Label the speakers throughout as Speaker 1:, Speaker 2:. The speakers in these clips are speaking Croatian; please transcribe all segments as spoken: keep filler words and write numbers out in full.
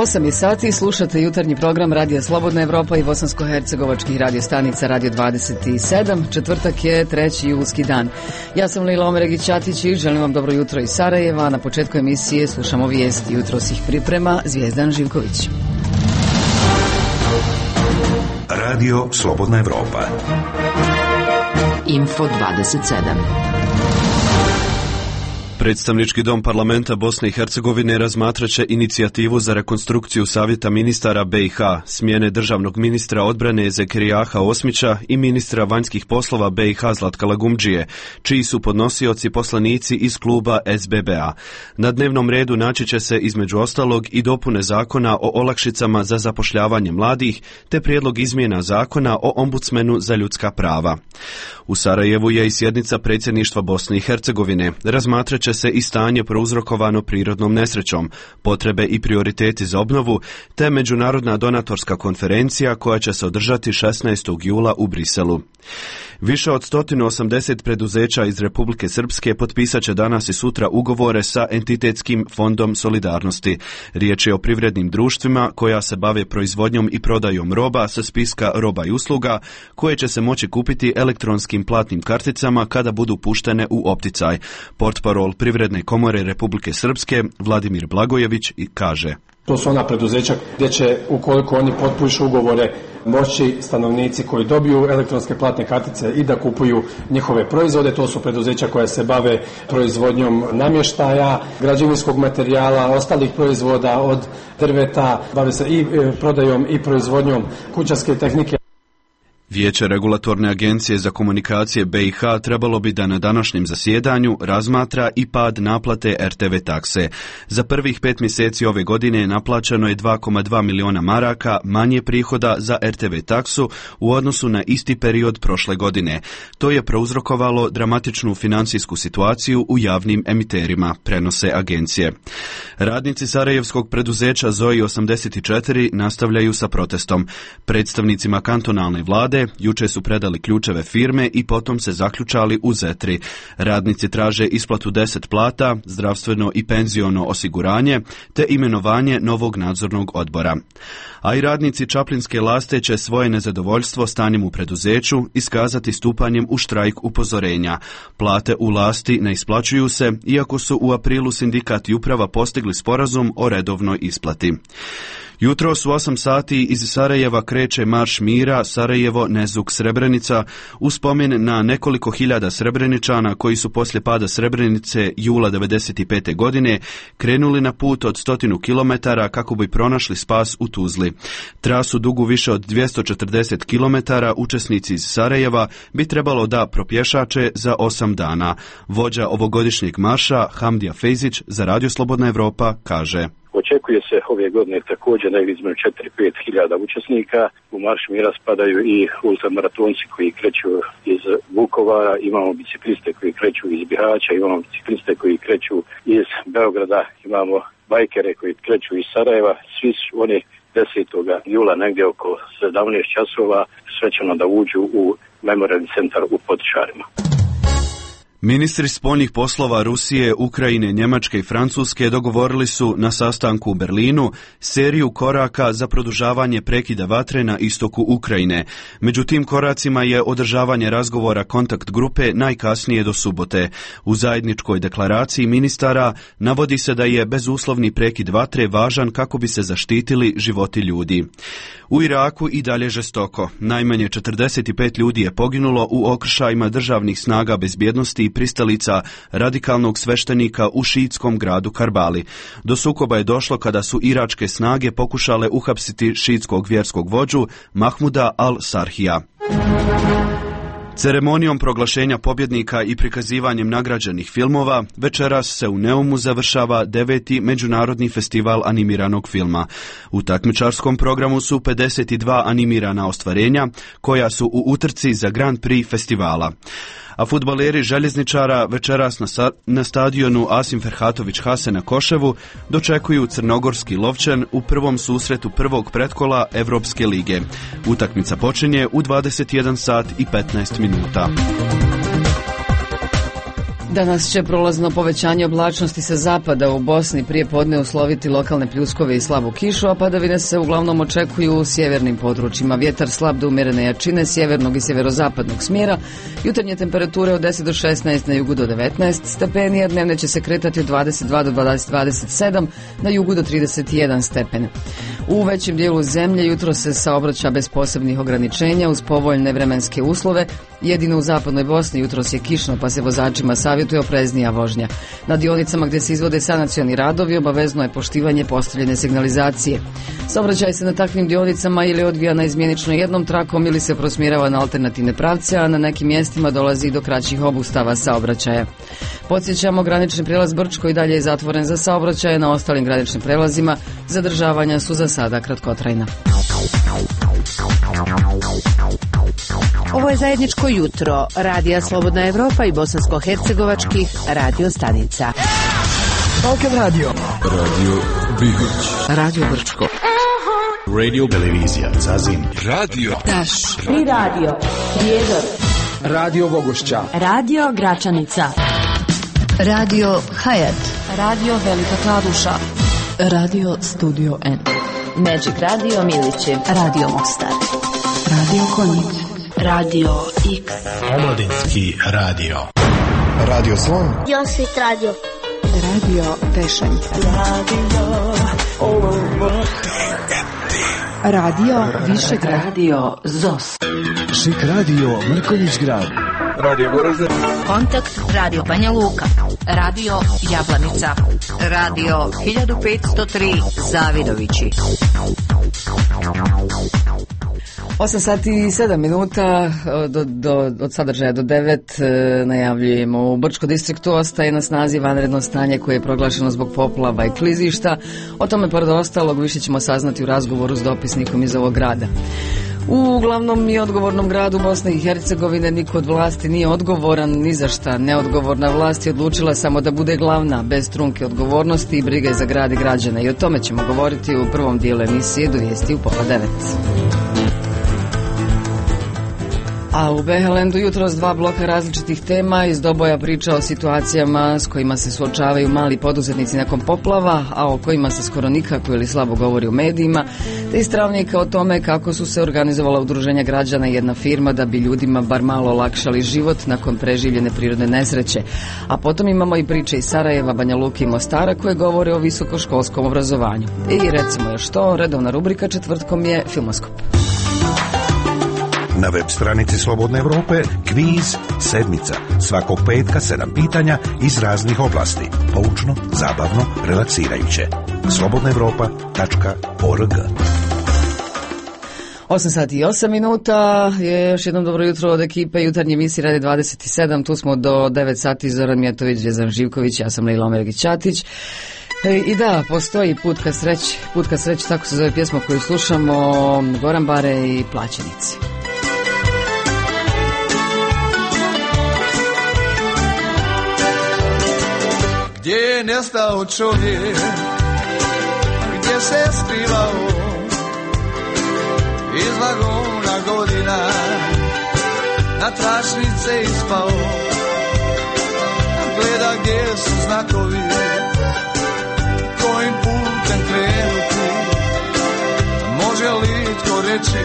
Speaker 1: osam je sati, slušate jutarnji program Radija Slobodna Evropa i bosansko-hercegovačkih radio stanica Radio dvadeset sedam. Četvrtak je treći julski dan. Ja sam Lila Omeregić-Ćatić i želim vam dobro jutro iz Sarajeva. Na početku emisije slušamo vijesti. Jutros ih priprema Zvijezdan Živković.
Speaker 2: Radio Slobodna Evropa.
Speaker 3: Info dvadeset sedam.
Speaker 4: Predstavnički dom parlamenta Bosne i Hercegovine razmatraće inicijativu za rekonstrukciju savjeta ministara B i H, smjene državnog ministra odbrane Zekerijaha Osmića i ministra vanjskih poslova B i H Zlatka Lagumdžije, čiji su podnosioci poslanici iz kluba S B B A. Na dnevnom redu naći će se između ostalog i dopune zakona o olakšicama za zapošljavanje mladih, te prijedlog izmjena zakona o ombudsmenu za ljudska prava. U Sarajevu je i sjednica predsjedništva Bosne i Hercegovine. Razmatrat će se i stanje prouzrokovano prirodnom nesrećom, potrebe i prioriteti za obnovu, te međunarodna donatorska konferencija koja će se održati šesnaestog jula u Briselu. Više od sto osamdeset preduzeća iz Republike Srpske potpisat će danas i sutra ugovore sa entitetskim fondom solidarnosti. Riječ je o privrednim društvima koja se bave proizvodnjom i prodajom roba sa spiska roba i usluga, koje će se moći kupiti elektronskim platnim karticama kada budu puštene u opticaj. Portparol Privredne komore Republike Srpske Vladimir Blagojević kaže:
Speaker 5: To su ona preduzeća gdje će, ukoliko oni potpišu ugovore, moći stanovnici koji dobiju elektronske platne kartice i da kupuju njihove proizvode. To su preduzeća koja se bave proizvodnjom namještaja, građevinskog materijala, ostalih proizvoda od drveta, bave se i prodajom i proizvodnjom kućanske tehnike.
Speaker 4: Vijeće Regulatorne agencije za komunikacije B i H trebalo bi da na današnjem zasjedanju razmatra i pad naplate R T V takse. Za prvih pet mjeseci ove godine naplaćeno je dva zarez dva miliona maraka manje prihoda za R T V taksu u odnosu na isti period prošle godine. To je prouzrokovalo dramatičnu financijsku situaciju u javnim emiterima, prenose agencije. Radnici sarajevskog preduzeća Zoji osamdeset četiri nastavljaju sa protestom. Predstavnicima kantonalne vlade juče su predali ključeve firme i potom se zaključali u Zetri. Radnici traže isplatu deset plata, zdravstveno i penziono osiguranje, te imenovanje novog nadzornog odbora. A i radnici Čaplinske laste će svoje nezadovoljstvo stanjem u preduzeću iskazati stupanjem u štrajk upozorenja. Plate u lasti ne isplaćuju se, iako su u aprilu sindikat i uprava postigli sporazum o redovnoj isplati. Jutros u osam sati iz Sarajeva kreće Marš mira Sarajevo Nezuk Srebrenica u spomen na nekoliko hiljada Srebreničana koji su poslije pada Srebrenice jula devedeset pete. godine krenuli na put od stotinu kilometara kako bi pronašli spas u Tuzli. Trasu dugu više od dvjesto četrdeset kilometara učesnici iz Sarajeva bi trebalo da propješače za osam dana. Vođa ovogodišnjeg marša Hamdija Fejzić za Radio Slobodna Evropa kaže:
Speaker 6: Očekuje se ove godine također negdje između četiri do pet hiljada učesnika. U Marš mira spadaju i ultramaratonci koji kreću iz Vukovara, imamo bicikliste koji kreću iz Bihaća, imamo bicikliste koji kreću iz Beograda, imamo bajkere koji kreću iz Sarajeva. Svi su oni desetog jula negdje oko sedamnaest časova svečano da uđu u memorijalni centar u Potičarima.
Speaker 4: Ministri spoljnih poslova Rusije, Ukrajine, Njemačke i Francuske dogovorili su na sastanku u Berlinu seriju koraka za produžavanje prekida vatre na istoku Ukrajine. Među tim koracima je održavanje razgovora kontakt grupe najkasnije do subote. U zajedničkoj deklaraciji ministara navodi se da je bezuslovni prekid vatre važan kako bi se zaštitili životi ljudi. U Iraku i dalje žestoko. Najmanje četrdeset pet ljudi je poginulo u okršajima državnih snaga bezbjednosti i pristalica radikalnog sveštenika u šiitskom gradu Karbali. Do sukoba je došlo kada su iračke snage pokušale uhapsiti šiitskog vjerskog vođu Mahmuda al-Sarhija. Ceremonijom proglašenja pobjednika i prikazivanjem nagrađenih filmova večeras se u Neumu završava deveti Međunarodni festival animiranog filma. U takmičarskom programu su pedeset dva animirana ostvarenja koja su u utrci za Grand Prix festivala. A fudbaleri željezničara večeras na, sa- na stadionu Asim Ferhatović Hase na Koševu dočekuju crnogorski Lovćen u prvom susretu prvog pretkola Evropske lige. Utakmica počinje u dvadeset jedan sat i petnaest minuta.
Speaker 1: Danas će prolazno povećanje oblačnosti sa zapada u Bosni prije podne usloviti lokalne pljuskove i slabu kišu, a padavine se uglavnom očekuju u sjevernim područjima. Vjetar slab do umjerene jačine sjevernog i sjeverozapadnog smjera. Jutarnje temperature od deset do šesnaest, na jugu do devetnaest stepeni, a dnevne će se kretati od dvadeset dva do dvadeset sedam, na jugu do trideset jedan stepen. U većem dijelu zemlje jutro se saobraća bez posebnih ograničenja uz povoljne vremenske uslove. Jedino u zapadnoj Bosni jutros je kišno, pa se vozačima savjetuje opreznija vožnja. Na dionicama gdje se izvode sanacioni radovi obavezno je poštivanje postavljene signalizacije. Saobraćaj se na takvim dionicama ili odvija na izmjenično jednom trakom ili se prosmjerava na alternativne pravce, a na nekim mjestima dolazi do kraćih obustava saobraćaja. Podsjećamo, granični prijelaz Brčko i dalje je zatvoren za saobraćaje, na ostalim graničnim prelazima zadržavanja su za sada kratkotrajna.
Speaker 3: Ovo je zajedničko jutro Radija Slobodna Evropa i bosansko-hercegovačkih radio stanica.
Speaker 7: Balkan Radio, Radio Bihoć,
Speaker 1: Radio Brčko,
Speaker 7: Radio Televizija Zazin, Radio
Speaker 3: Taš, Tri Radio, Prijedor,
Speaker 7: Radio Vogošća,
Speaker 3: Radio Gračanica,
Speaker 8: Radio Hayat,
Speaker 3: Radio Velika Kladuša,
Speaker 8: Radio Studio N,
Speaker 3: Magic Radio Milići,
Speaker 8: Radio Mostar, Radio Konjic,
Speaker 3: Radio X,
Speaker 7: Omladinski radio, Radio Slon,
Speaker 9: Josvit Radio,
Speaker 8: Radio Pešanje, Radio Višegrad,
Speaker 3: Radio Zos,
Speaker 7: Šik Radio Mrkonjić Grad, Radio Goražde,
Speaker 8: Kontakt Radio Banja Luka, Radio Jablanica, Radio hiljadu petsto tri Zavidovići.
Speaker 1: osam sati i sedam minuta do, do, od sadržaja do devet e, najavljujemo. U Brčko distriktu ostaje na snazi vanredno stanje koje je proglašeno zbog poplava i klizišta. O tome pored ostalog više ćemo saznati u razgovoru s dopisnikom iz ovog grada. U glavnom i odgovornom gradu Bosne i Hercegovine niko od vlasti nije odgovoran ni za šta. Neodgovorna vlast je odlučila samo da bude glavna, bez trunke odgovornosti i brige za grad i građane. I o tome ćemo govoriti u prvom dijelu emisije do vijesti u pola devet. A u Behelendu jutros dva bloka različitih tema, iz Doboja priča o situacijama s kojima se suočavaju mali poduzetnici nakon poplava, a o kojima se skoro nikako ili slabo govori u medijima, te iz Travnika o tome kako su se organizovala udruženja građana i jedna firma da bi ljudima bar malo olakšali život nakon preživljene prirodne nesreće. A potom imamo i priče iz Sarajeva, Banja Luke i Mostara koje govore o visokoškolskom obrazovanju. I recimo još to, redovna rubrika četvrtkom je Filmoskop.
Speaker 2: Na web stranici Slobodne Evrope kviz sedmica. Svakog petka sedam pitanja iz raznih oblasti. Poučno, zabavno, relaksirajuće. slobodna evropa tačka org.
Speaker 1: osam sati i osam minuta, je još jednom dobro jutro od ekipe jutarnje emisije Radio dvadeset sedam. Tu smo do devet sati, Zoran Mijatović, Zvjezdan Živković, ja sam Lejla Omeregić-Ćatić. E, I da, postoji Put ka sreći, Put ka sreći, tako se zove pjesma koju slušamo, Goran Bare i Plaćenici.
Speaker 10: Gdje je nestao čovjek, gdje se skrivao, iz vagona godina, na tračnice ispao, gleda gdje su znakovi, kojim putem krenuti, može li tko reći,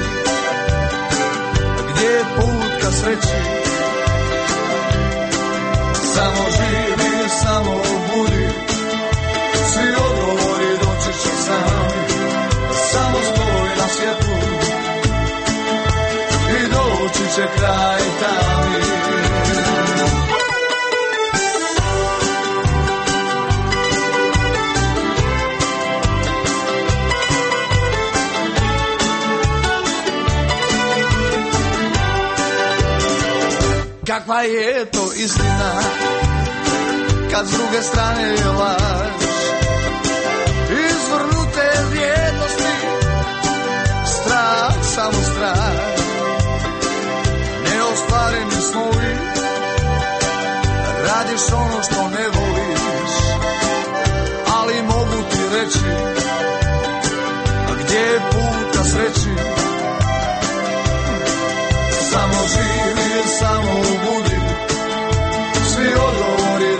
Speaker 10: gdje je put ka sreći, samo živi, samo budi, svi odgovori doći će sami, samo stoj na svjetlu i doći će kraj tami. Kakva je to istina, kad s druge strane je laž, izvrnute vrijednosti, strah, samo strah, neostvareni snovi, radiš ono što ne voliš, ali mogu ti reći, a gdje je put ka sreći, samo živi, samo budi, svi odgovori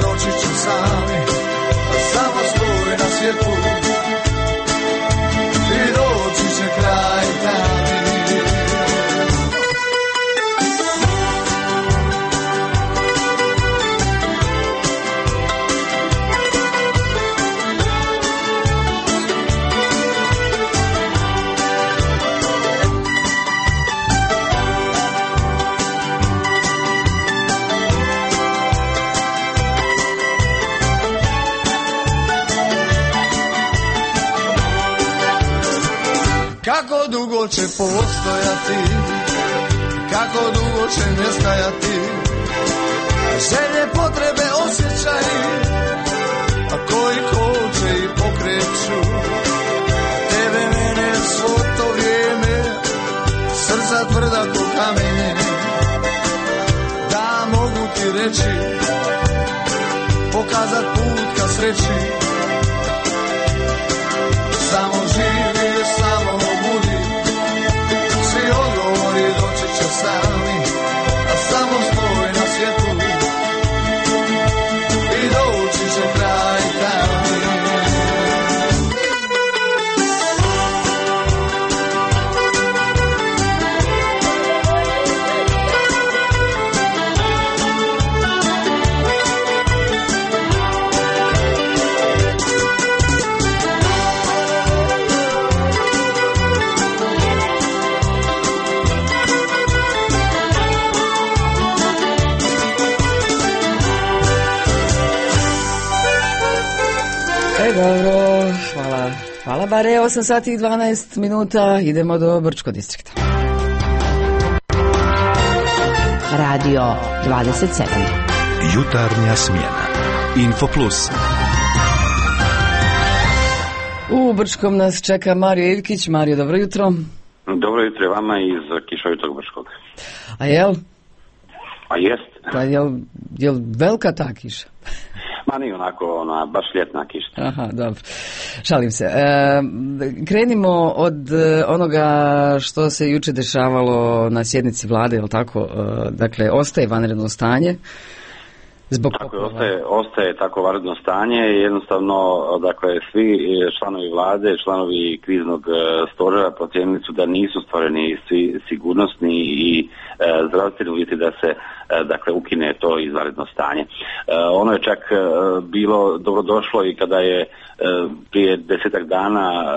Speaker 10: će postojati, kako dugo će nestajati, želje, potrebe, osjećaji, a koji koče i pokreću tebe, mene, svo to vrijeme, srca tvrda ko kamenje. Da mogu ti reći, pokazat put ka sreći, samo živi, samo budi, svi odgovori doći će sami, a samo stoj na svijetu i doći će kraj tami.
Speaker 1: E, dobro, hvala. Hvala, bare, osam sati i dvanaest minuta, idemo do Brčko distrikta.
Speaker 3: Radio dvadeset sedam.
Speaker 2: Jutarnja smjena.
Speaker 4: Info Plus.
Speaker 1: U Brčkom nas čeka Mario Ivkić. Mario, dobro jutro.
Speaker 9: Dobro jutro vama iz kišovitog Brčkog.
Speaker 1: A jel?
Speaker 9: A jest.
Speaker 1: Pa jel, jel velika ta kiša?
Speaker 9: Ma nije onako, ona, baš ljetna kiša.
Speaker 1: Aha, dobro. Šalim se. E, krenimo od e, onoga što se juče dešavalo na sjednici vlade, jel tako? E, dakle, ostaje vanredno stanje. Zbog
Speaker 9: tako je, ostaje, ostaje tako vanredno stanje i jednostavno, dakle, svi članovi vlade, članovi kriznog stožera procijenili su da nisu stvoreni svi sigurnosni i e, zdravstveni uvjeti da se, e, dakle, ukine to izvanredno stanje. E, ono je čak e, bilo dobrodošlo i kada je e, prije desetak dana e,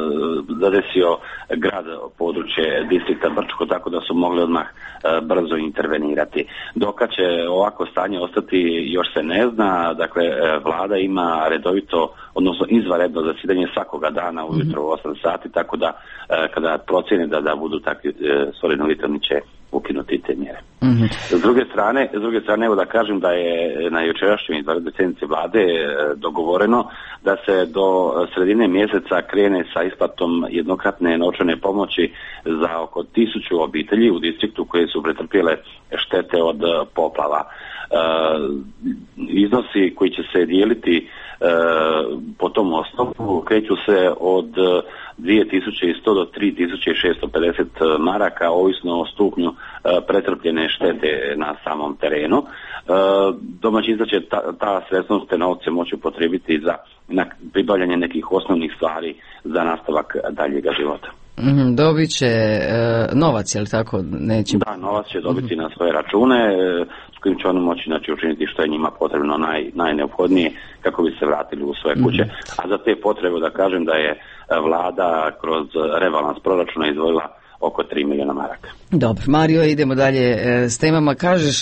Speaker 9: zadesio grad, područje distrikta Brčko, tako da su mogli odmah e, brzo intervenirati. Dokad će ovako stanje ostati, još se ne zna. Dakle, vlada ima redovito, odnosno izvanredno zasjedanje svakoga dana ujutro u osam sati, tako da kada procjene da, da budu takvi stvoreni uvjeti, oni će ukinuti te mjere. Mm-hmm. S druge strane, s druge strane, evo da kažem da je na jučerašnjoj izvanrednoj sjednici vlade dogovoreno da se do sredine mjeseca krene sa isplatom jednokratne novčane pomoći za oko tisuću obitelji u distriktu koje su pretrpjele štete od poplava. Uh, iznosi koji će se dijeliti uh, po tom osnovu kreću se od dvije tisuće sto do tri tisuće šesto pedeset maraka, ovisno o stupnju uh, pretrpljene štete na samom terenu. Uh, domaćinstva će ta, ta sredstva, te novce moći upotrijebiti za na pribavljanje nekih osnovnih stvari za nastavak daljega života.
Speaker 1: Mm, dobit će e, novac, je li tako? Neće...
Speaker 9: Da, novac će dobiti mm-hmm. na svoje račune, e, s kojim će oni moći, znači, učiniti što je njima potrebno naj, najneophodnije kako bi se vratili u svoje kuće. Mm-hmm. A za te potrebe da kažem da je vlada kroz rebalans proračuna izdvojila oko tri milijuna maraka.
Speaker 1: Dobro, Mario, idemo dalje e, s temama. Kažeš e,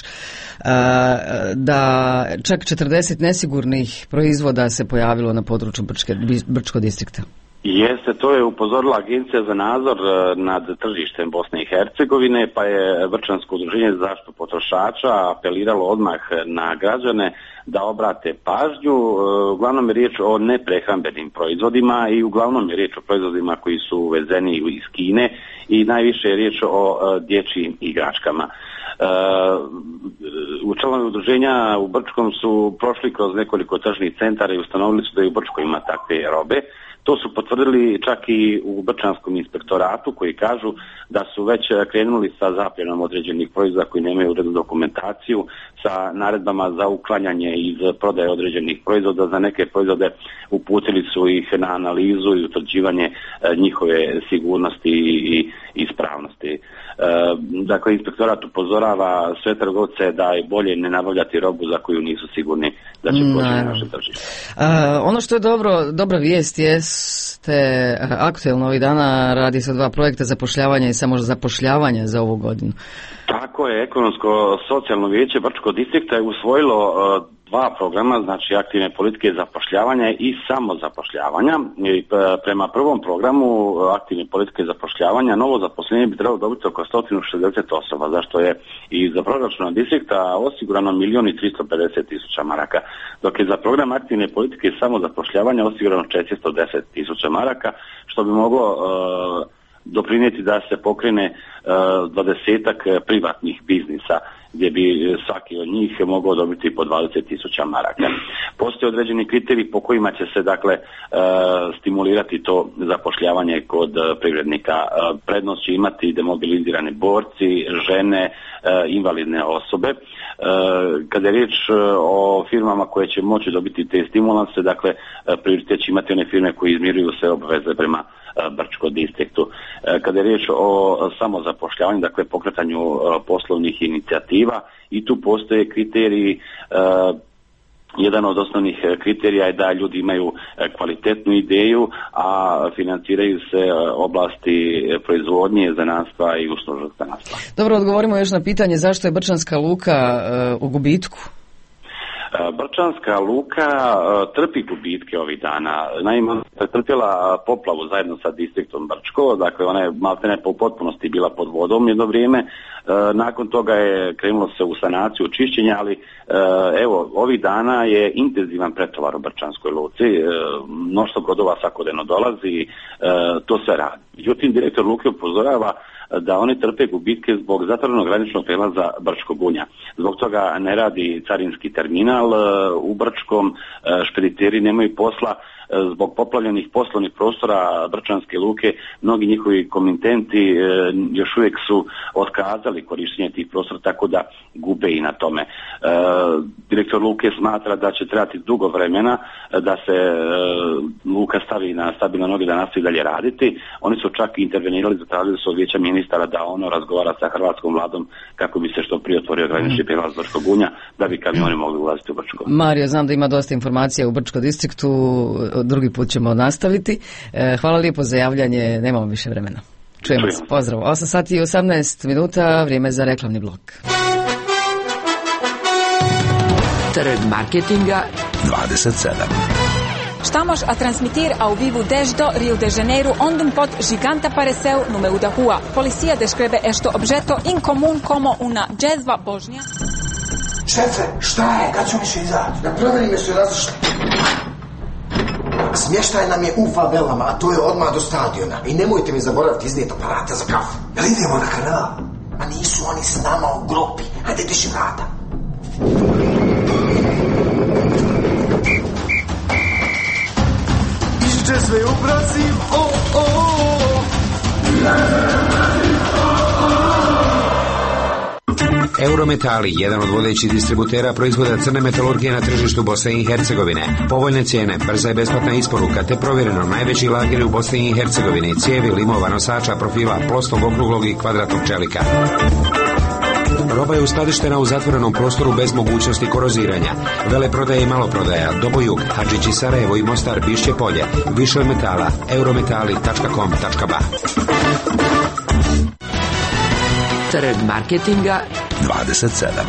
Speaker 1: da čak četrdeset nesigurnih proizvoda se pojavilo na području Brčke, Brčko distrikta.
Speaker 9: Jeste, to je upozorila Agencija za nadzor nad tržištem Bosne i Hercegovine, pa je Brčansko udruženje za zaštitu potrošača apeliralo odmah na građane da obrate pažnju. Uglavnom je riječ o neprehrambenim proizvodima i uglavnom je riječ o proizvodima koji su uvezeni iz Kine i najviše je riječ o dječjim igračkama. U članovi udruženja u Brčkom su prošli kroz nekoliko tržnih centara i ustanovili su da i u Brčkoj ima takve robe. To su potvrdili čak i u Brčanskom inspektoratu, koji kažu da su već krenuli sa zapljenom određenih proizvoda koji nemaju urednu dokumentaciju, sa naredbama za uklanjanje iz prodaje određenih proizvoda. Za neke proizvode uputili su ih na analizu i utvrđivanje njihove sigurnosti i ispravnosti. Dakle, inspektorat upozorava sve trgovce da je bolje ne nabavljati robu za koju nisu sigurni da će poći na naše tržište.
Speaker 1: Ono što je dobro, dobra vijest jeste aktuelno ovih dana, radi se o dva projekta zapošljavanja i samozapošljavanja za ovu godinu.
Speaker 9: Tako je, ekonomsko-socijalno vijeće Brčkog distrikta je usvojilo dva programa, znači aktivne politike zapošljavanja i samozapošljavanja. I prema prvom programu aktivne politike zapošljavanja novo zaposlenje bi trebalo dobiti oko sto šezdeset osoba, zašto je i za proračuna distrikta osigurano milijon i tristo pedeset tisuća maraka, dok je za program aktivne politike samozapošljavanja osigurano četiristo deset tisuća maraka, što bi moglo uh, doprinijeti da se pokrene dvadesetak uh, privatnih biznisa, gdje bi svaki od njih mogao dobiti po dvadeset tisuća maraka. Postoje određeni kriteriji po kojima će se dakle e, stimulirati to zapošljavanje kod e, privrednika. E, prednost će imati demobilizirani borci, žene, e, invalidne osobe. E, kada je riječ o firmama koje će moći dobiti te stimulanse, dakle prioritet će imati one firme koje izmiruju sve obveze prema Brčko distriktu. Kada je riječ o samozapošljavanju, dakle pokretanju poslovnih inicijativa, i tu postoje kriteriji. Jedan od osnovnih kriterija je da ljudi imaju kvalitetnu ideju, a financiraju se oblasti proizvodnje, zanatstva i uslužnog zanatstva.
Speaker 1: Dobro, odgovorimo još na pitanje zašto je Brčanska luka u gubitku.
Speaker 9: Brčanska luka trpi gubitke ovih dana. Naime, je trpjela poplavu zajedno sa distriktom Brčko, dakle ona je maltene po potpunosti bila pod vodom jedno vrijeme. Nakon toga je krenulo se u sanaciju, čišćenja, ali evo, ovih dana je intenzivan pretovar u Brčanskoj luci. Mnoštvo brodova svakodnevno dolazi, to se radi. Međutim, direktor luke upozorava da oni trpe gubitke zbog zatvorenog graničnog prijelaza Brčko Gunja. Zbog toga ne radi carinski terminal u Brčkom, špediteri nemaju posla, zbog poplavljenih poslovnih prostora Brčanske luke, mnogi njihovi komitenti e, još uvijek su otkazali korištenje tih prostora, tako da gube i na tome. E, direktor luke smatra da će trebati dugo vremena da se e, luka stavi na stabilne noge, da nastavi dalje raditi. Oni su čak intervenirali, zatražili su od vijeća ministara da ono razgovara sa hrvatskom vladom kako bi se što prije otvorio granični prijelaz Brčko Gunja, da bi kamioni mogli ulaziti u Brčko.
Speaker 1: Mario, znam da ima dosta informacija u Brčko distriktu, drugi put ćemo nastaviti. Hvala lijepo za javljanje, nemamo više vremena. Čujemo se, pozdrav. osam sati i osamnaest minuta, vrijeme za reklamni blok.
Speaker 3: Trg marketinga
Speaker 2: dvadeset sedam.
Speaker 11: Estamos a transmitir ao vivo desde Rio de Janeiro, onde um pod gigante apareceu no meio da rua. Policia descreve este objeto incomum como uma jezva božnja.
Speaker 12: Šefe, šta je? Kad ću više izaći? Da proverime su različite. Smještaj nam je u favelama, a to je odmah do stadiona. I nemojte mi zaboraviti iznijeti aparate za kafu. Jel idemo na kanal? A nisu oni s nama u grupi. Hajde, diši vrata. Išće sve u Brasil, o, o, o.
Speaker 13: Eurometali, jedan od vodećih distributera proizvoda crne metalurgije na tržištu Bosne i Hercegovine. Povoljne cijene, brza i besplatna isporuka, te provjereno najveći lageri u Bosni i Hercegovini, cijevi, limova, nosača, profila, plosnog, okruglog i kvadratnog čelika. Roba je uskladištena u zatvorenom prostoru bez mogućnosti koroziranja. Veleprodaja i maloprodaja, Dobojug, Hadžići Sarajevo i Mostar, Bišće Polje. Više od metala, eurometali tačka com tačka ba.
Speaker 3: Trg marketinga
Speaker 2: dvadeset sedam.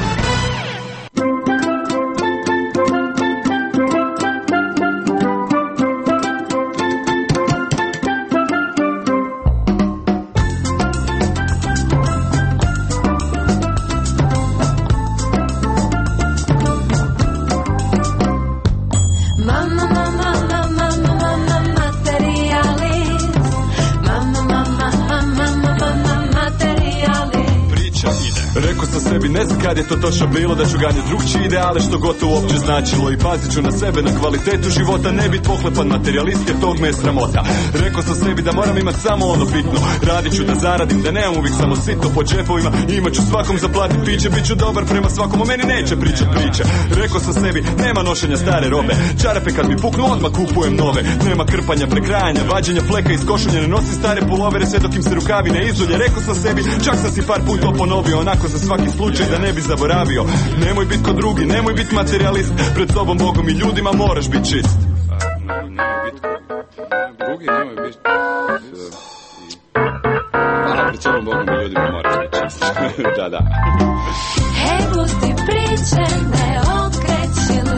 Speaker 14: Ne znam kad je to točno bilo, da ću ganjati drugčije ideale, što gotovo uopće značilo, i pazit ću na sebe, na kvalitetu života, ne bit pohlepan materijalist, jer tog me je sramota. Rekao sam sebi da moram imat samo ono bitno, radit ću da zaradim, da nemam uvijek samo sito po džepovima, imat ću svakom zaplatit piće, bit ću dobar prema svakom, o meni neće pričat priče. Rekao sam sebi, nema nošenja stare robe, čarape kad mi puknu odmah kupujem nove, nema krpanja, prekrajanja, vađenja fleka iz košulje, ne nosim stare pulovere sve dok im se rukavi ne izulje. Rekao sam sebi, čak sam si par put to ponovio, onako za svaki slučaj da ne bi zaboravio. Nemoj bit ko drugi, nemoj bit materijalist, pred sobom, Bogom i ljudima moraš bit čist.
Speaker 15: Nemoj bit ko drugi, nemoj bit a pred sobom, Bogom i ljudima moraš bit čist. Da, da.
Speaker 16: Hej, pusti priče, ne okreći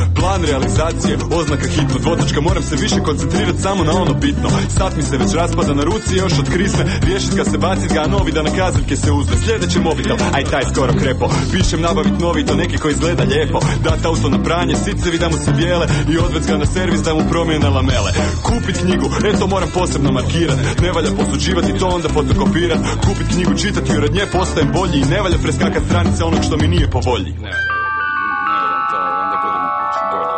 Speaker 14: plan realizacije, oznaka hitno, dvotočka, moram se više koncentrirati samo na ono bitno. Sat mi se već raspada na ruci, još od krisme, riješit ga se, bacit ga, a novi da na kazaljke se uzme. Sljedeći mobitel, aj taj skoro krepo, pišem nabavit novi, to neki koji izgleda lijepo. Dat auto na pranje, sicevi da mu se bijele i odvec ga na servis da mu promijene lamele. Kupit knjigu, eto moram posebno markirat, ne valja posuđivati to onda fotokopirat. Kupit knjigu, čitati jer od nje postajem bolji i ne valja preskakat stranice onog što mi nije po volji.
Speaker 15: Ne, ne, to onda budem bolji.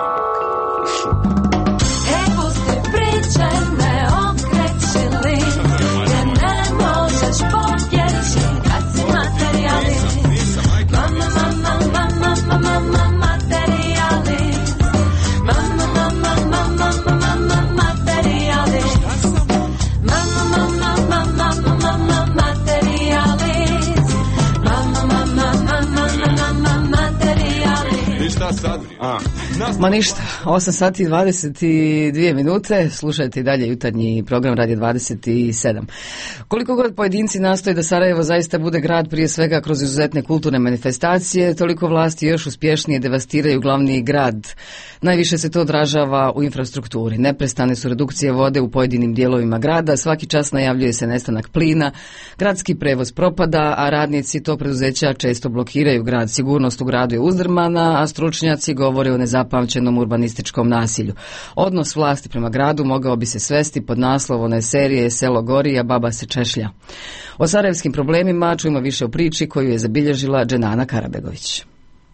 Speaker 16: E, pusti priče, ne okrećili, jer ne možeš pobjeći kad si materijalist. Mama, mama, mama, mama, mama, materijalist. Mama, mama, mama, mama, mama, materijalist. Mama, mama, mama, mama, mama, materijalist. Mama, mama, mama, mama, mama, materijalist.
Speaker 14: I šta sad? A.
Speaker 1: Ma ništa, osam sati i dvadeset dvije minute, slušajte i dalje jutarnji program Radio dvadeset sedam. Koliko god pojedinci nastoje da Sarajevo zaista bude grad prije svega kroz izuzetne kulturne manifestacije, toliko vlasti još uspješnije devastiraju glavni grad. Najviše se to odražava u infrastrukturi. Neprestane su redukcije vode u pojedinim dijelovima grada, svaki čas najavljuje se nestanak plina, gradski prevoz propada, a radnici to preduzeća često blokiraju grad. Sigurnost u gradu je uzdrmana, a stručnjaci govore o nezapamćenom urbanističkom nasilju. Odnos vlasti prema gradu mogao bi se svesti pod naslov one serije Selo gori, a baba se češlja. O sarajevskim problemima čujemo više u priči koju je zabilježila Dženana Karabegović.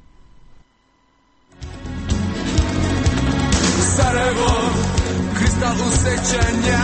Speaker 10: Sarajevo, kristal usećanja,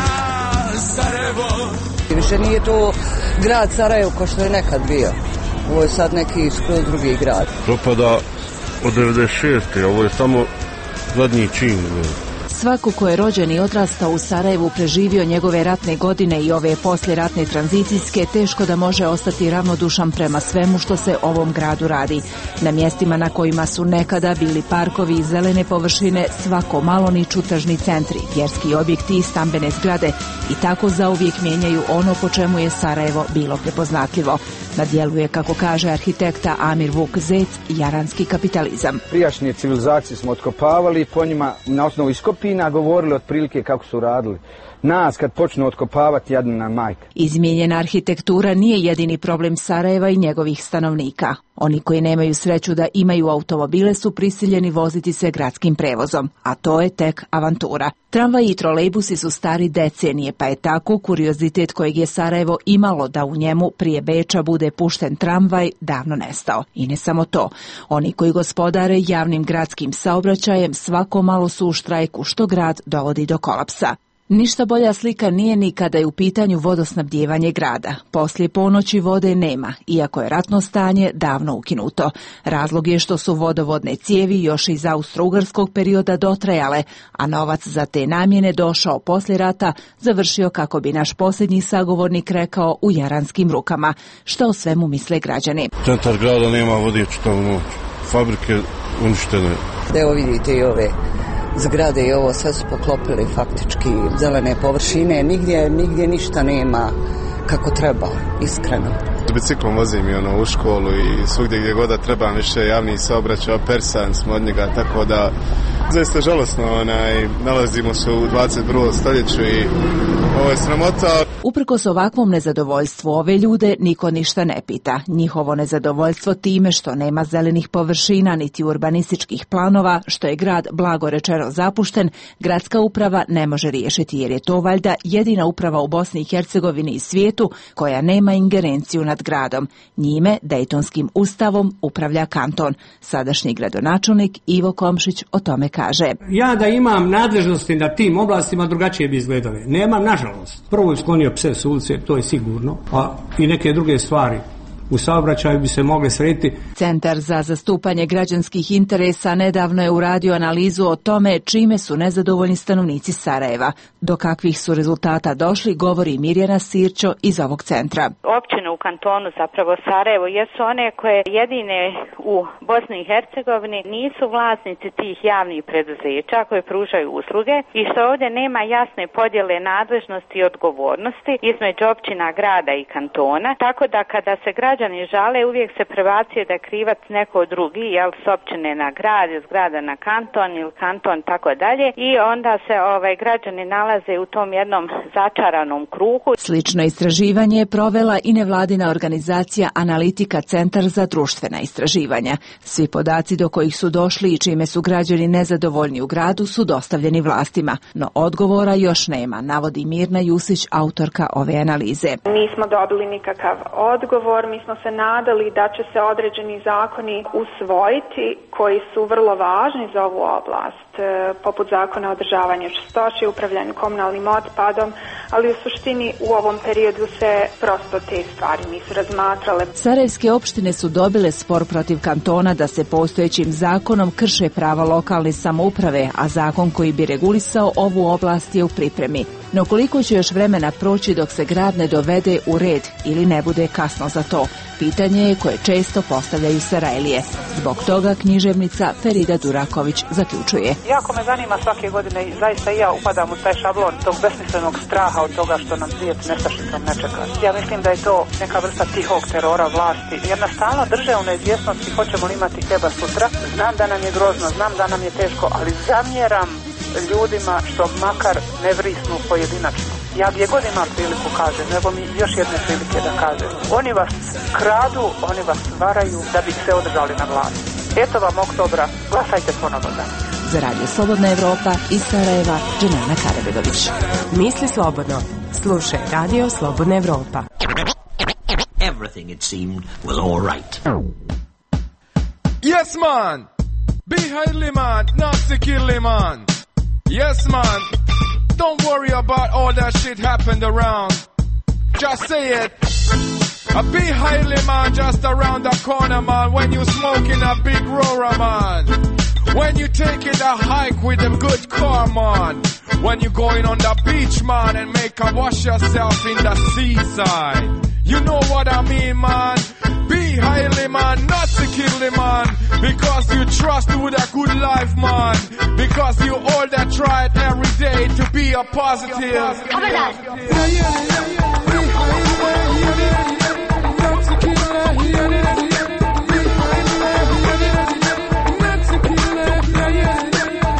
Speaker 10: Sarajevo.
Speaker 17: Više nije to grad Sarajevo kao što je nekad bio. Ovo je sad neki skroz drugi grad.
Speaker 18: Propada od devedeset šeste. Ovo je samo zadnji čin.
Speaker 19: Svako ko je rođen i odrastao u Sarajevu, preživio njegove ratne godine i ove posljeratne tranzicijske, teško da može ostati ravnodušan prema svemu što se ovom gradu radi. Na mjestima na kojima su nekada bili parkovi i zelene površine, svako malo niču tržni centri, vjerski objekti i stambene zgrade i tako zauvijek mijenjaju ono po čemu je Sarajevo bilo prepoznatljivo. Na djelu je, kako kaže arhitekta Amir Vuk Zec, jaranski kapitalizam.
Speaker 20: Prijašnje civilizacije smo otkopavali i po njima na osnovu iskopina govorili otprilike kako su radili. Nas kad počnu otkopavati, jadna nam majka.
Speaker 19: Izmijenjena arhitektura nije jedini problem Sarajeva i njegovih stanovnika. Oni koji nemaju sreću da imaju automobile su prisiljeni voziti se gradskim prevozom, a to je tek avantura. Tramvaji i trolejbusi su stari decenije, pa je tako kuriozitet kojeg je Sarajevo imalo da u njemu prije Beča bude pušten tramvaj davno nestao. I ne samo to, oni koji gospodare javnim gradskim saobraćajem svako malo su u štrajku, što grad dovodi do kolapsa. Ništa bolja slika nije ni kada je u pitanju vodosnabdijevanje grada. Poslije ponoći vode nema, iako je ratno stanje davno ukinuto. Razlog je što su vodovodne cijevi još iz austro-ugarskog perioda dotrajale, a novac za te namjene došao poslije rata, završio, kako bi naš posljednji sagovornik rekao, u jaranskim rukama. Što o svemu misle građani?
Speaker 18: Centar grada nema vode čitavu noć. Fabrike uništene.
Speaker 17: Evo vidite i ove zgrade i ovo sve su poklopili faktički zelene površine, nigdje, nigdje ništa nema kako treba, iskreno.
Speaker 21: S biciklom vozim i ono u školu i svugdje gdje god da treba više javnih saobraćaja, persan smo od njega, tako da zaista žalosno, onaj, nalazimo se u dvadeset prvom stoljeću i ovo je sramota.
Speaker 19: Uprkos ovakvom nezadovoljstvu ove ljude niko ništa ne pita. Njihovo nezadovoljstvo time što nema zelenih površina niti urbanističkih planova, što je grad blago rečeno zapušten, gradska uprava ne može riješiti, jer je to valjda jedina uprava u Bosni i Hercegovini i svijetu koja nema ingerenciju nad gradom. Njime, Dejtonskim ustavom, upravlja kanton. Sadašnji gradonačelnik Ivo Komšić o tome kaže.
Speaker 22: Ja da imam nadležnosti na tim oblastima, drugačije bi izgledale. Nemam, nažalost. Prvo je sklonio pse s ulice, to je sigurno, a i neke druge stvari u saobraćaju bi se mogle srediti.
Speaker 19: Centar za zastupanje građanskih interesa nedavno je uradio analizu o tome čime su nezadovoljni stanovnici Sarajeva. Do kakvih su rezultata došli, govori Mirjana Sirćo iz ovog centra.
Speaker 23: Općine u kantonu, zapravo Sarajevo, jesu one koje jedine u Bosni i Hercegovini nisu vlasnici tih javnih preduzeća koje pružaju usluge i što ovdje nema jasne podjele nadležnosti i odgovornosti između općina, grada i kantona, tako da kada se građani građani žale, uvijek se prebacuje da je krivac neko drugi, jel, s općine na grad, iz grada na kanton ili kanton tako dalje, i onda se ovaj građani nalaze u tom jednom začaranom krugu.
Speaker 19: Slično istraživanje je provela i nevladina organizacija Analitika Centar za društvena istraživanja. Svi podaci do kojih su došli i čime su građani nezadovoljni u gradu su dostavljeni vlastima, no odgovora još nema, navodi Mirna Jusić, autorka ove analize.
Speaker 5: Nismo dobili nikakav odgovor, mi smo se nadali da će se određeni zakoni usvojiti koji su vrlo važni za ovu oblast, poput zakona o održavanju čistoće i upravljanju komunalnim otpadom, ali u suštini u ovom periodu se prosto te stvari nisu razmatrale.
Speaker 19: Sarajevske opštine su dobile spor protiv kantona da se postojećim zakonom krše prava lokalne samouprave, a zakon koji bi regulisao ovu oblast je u pripremi. No koliko će još vremena proći dok se grad ne dovede u red ili ne bude kasno za to? Pitanje je koje često postavljaju Sarajlije. Zbog toga književnica Ferida Duraković zaključuje.
Speaker 6: Jako me zanima svake godine i zaista i ja upadam u taj šablon tog besmislenog straha od toga što nam prijeti nestašicom ne čeka. Ja mislim da je to neka vrsta tihog terora vlasti, jer nas stalno drže u neizvjesnosti hoćemo li imati hljeba sutra. Znam da nam je grozno, znam da nam je teško, ali zamjeram ljudima što makar ne vrisnu pojedinačno. Ja gdje god imam priliku kažem, nego mi još jedne prilike da kažem. Oni vas kradu, oni vas varaju da bi se održali na vlasti. Eto vam oktobra, glasajte ponovo za njih.
Speaker 19: Za Radio Slobodna Evropa iz Sarajeva, Dženana Karabegović.
Speaker 7: Misli slobodno. Slušaj Radio Slobodna Evropa.
Speaker 24: Everything, it seemed, was all right.
Speaker 25: Yes, man. Be highly, man. Not to kill him, man. Yes, man. Don't worry about all that shit happened around. Just say it. A be highly, man, just around the corner, man. When you smoking a big roller, man. When you taking a hike with a good car, man. When you going on the beach, man, and make a wash yourself in the seaside. You know what I mean, man. Be highly, man, not to kill the man. Because you trust with a good life, man. Because you all that try it every day to be a positive.
Speaker 16: Cover that.
Speaker 25: Yeah, yeah, yeah, yeah. Be highly, not to kill the man. Be highly, not to kill the man. Yeah, yeah.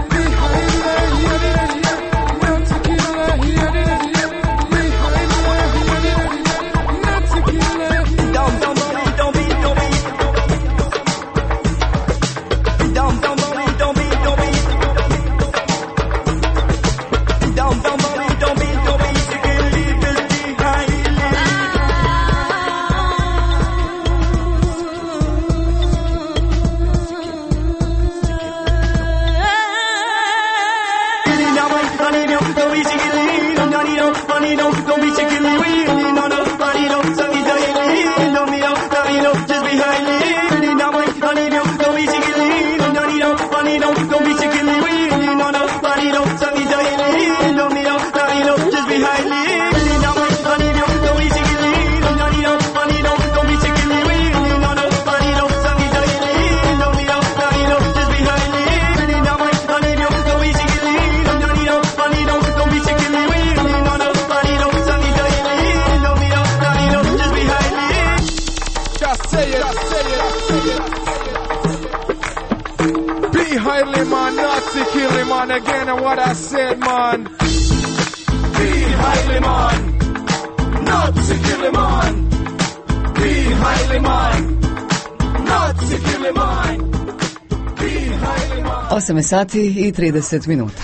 Speaker 25: Again, and what I said, man. Be highly, man. Not to kill him, man. Be highly, man. Not to kill him, man. Be highly, man.
Speaker 1: osam sati i trideset minuta.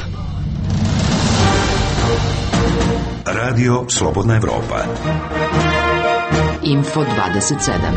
Speaker 2: Radio Slobodna Evropa.
Speaker 3: Info dvadeset sedam.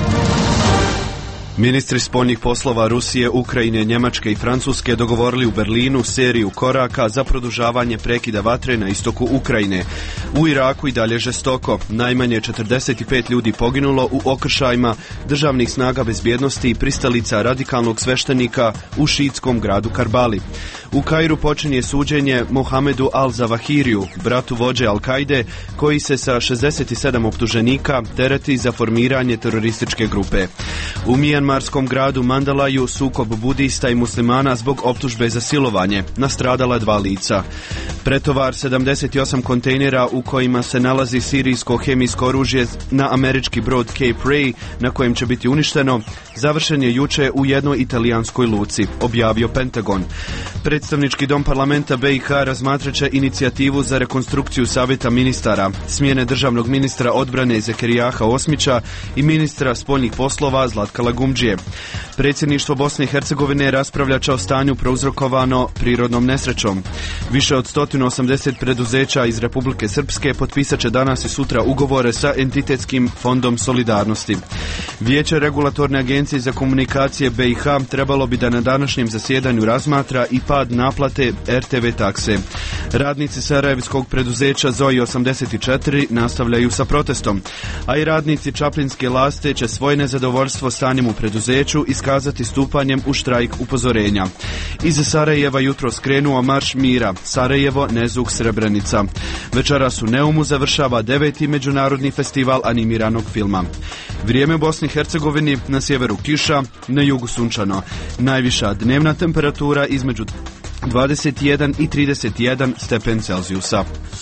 Speaker 4: Ministri spoljnih poslova Rusije, Ukrajine, Njemačke i Francuske dogovorili u Berlinu seriju koraka za produžavanje prekida vatre na istoku Ukrajine. U Iraku i dalje žestoko. Najmanje četrdeset pet ljudi poginulo u okršajima državnih snaga bezbjednosti i pristalica radikalnog sveštenika u šiitskom gradu Karbali. U Kairu počinje suđenje Mohamedu Al-Zawahiriju, bratu vođe Al-Kaide, koji se sa šezdeset sedam optuženika tereti za formiranje terorističke grupe. U mijanmarskom gradu Mandalaju sukob budista i muslimana zbog optužbe za silovanje, nastradala dva lica. Pretovar sedamdeset osam kontejnera u kojima se nalazi sirijsko hemijsko oružje na američki brod Cape Ray, na kojem će biti uništeno, završen je juče u jednoj italijanskoj luci, objavio Pentagon. Predstavnički dom parlamenta B i H razmatrat će inicijativu za rekonstrukciju savjeta ministara, smjene državnog ministra odbrane Zekerijaha Osmića i ministra spoljnih poslova Zlatka Lagumdžije. Predsjedništvo Bosne i Hercegovine raspravlja će o stanju prouzrokovano prirodnom nesrećom. Više od sto osamdeset preduzeća iz Republike Srpske potpisat će danas i sutra ugovore sa entitetskim fondom solidarnosti. Vijeće regulatorne agencije za komunikacije B i H trebalo bi da na današnjem zasjedanju razmatra i pad naplate R T V takse. Radnici sarajevskog preduzeća Zoji osamdeset četiri nastavljaju sa protestom, a i radnici Čaplinske laste će svoje nezadovoljstvo stanjem u preduzeću iskazati stupanjem u štrajk upozorenja. Iz Sarajeva jutro skrenuo marš mira, Sarajevo, Nezuk, Srebrenica. Večeras u Neumu završava deveti međunarodni festival animiranog filma. Vrijeme u Bosni i Hercegovini: na sjeveru kiša, na jugu sunčano. Najviša dnevna temperatura između dvadeset jedan i trideset jedan stepen Celzijusa.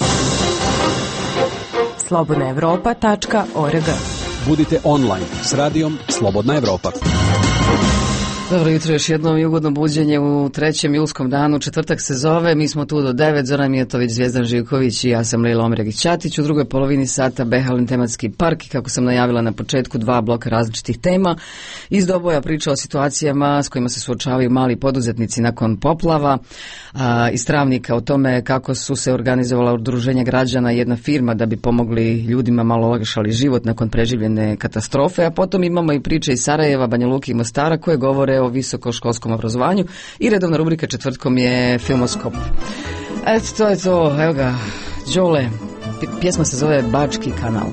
Speaker 7: slobodna evropa tačka org.
Speaker 8: Budite online s radijom Slobodna Evropa.
Speaker 1: Dobro jutro, još jednom i ugodno buđenje u trećem julskom danu, četvrtak se zove, mi smo tu do devet, Zoran Mijatović, Zvijezdan Živković i ja sam Lejla Omregić-Ćatić. U drugoj polovini sata Behalin tematski park i kako sam najavila na početku dva bloka različitih tema. Iz Doboja priča o situacijama s kojima se suočavaju mali poduzetnici nakon poplava, a, iz Travnika o tome kako su se organizovala udruženja građana i jedna firma da bi pomogli ljudima, malo olakšali život nakon preživljene katastrofe, a potom imamo i priče iz Sarajeva, Banja Luke i Mostara koje govore o visokoškolskom obrazovanju i redovna rubrika četvrtkom je Filmoskop. Eto, to je to, evo ga, Đole, pjesma se zove Bački kanal.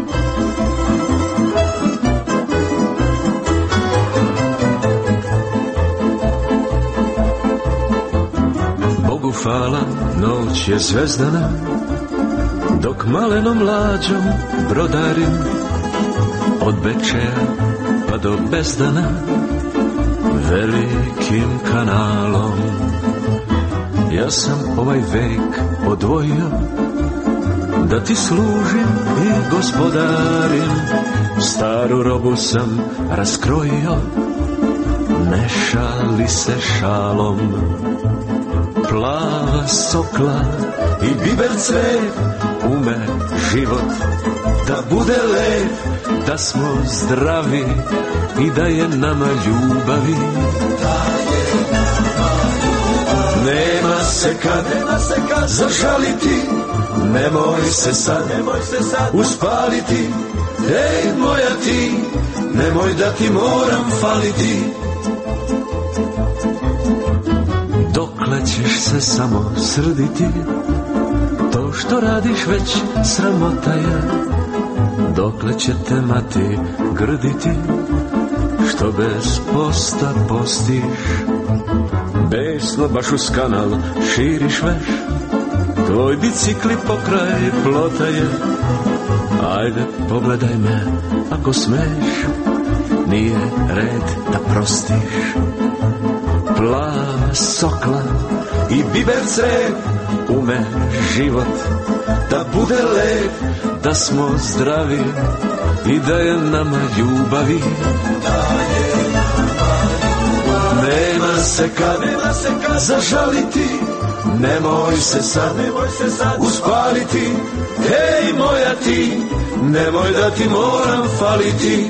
Speaker 9: Bogu hvala, noć je zvezdana, dok malenom mlađom brodarim od Bečeja pa do Bezdana velikim kanalom. Ja sam ovaj vek odvojio da ti služim i gospodarim, staru robu sam raskrojio, ne šali se šalom. Plava sokla i biber cvet ume život da bude lep, da smo zdravi i da je nama ljubavi. Nema se kad, zažaliti, nemoj se sad, uspaliti. Ej moja ti, nemoj da ti moram faliti. Dokle ćeš se samo srditi, to što radiš već sramota je. Dokle će te mati grditi, što bez posta postiš. Besno baš uz kanal širiš veš, tvoj bicikli pokraj plota je. Ajde pogledaj me ako smeš, nije red da prostiš. Plava sokla i biber cret ume život da bude lep, da smo zdravi i da je nama ljubavi. Nema se kad, zažaliti, nemoj se sad, uspaliti. Hej moja ti, nemoj da ti moram faliti.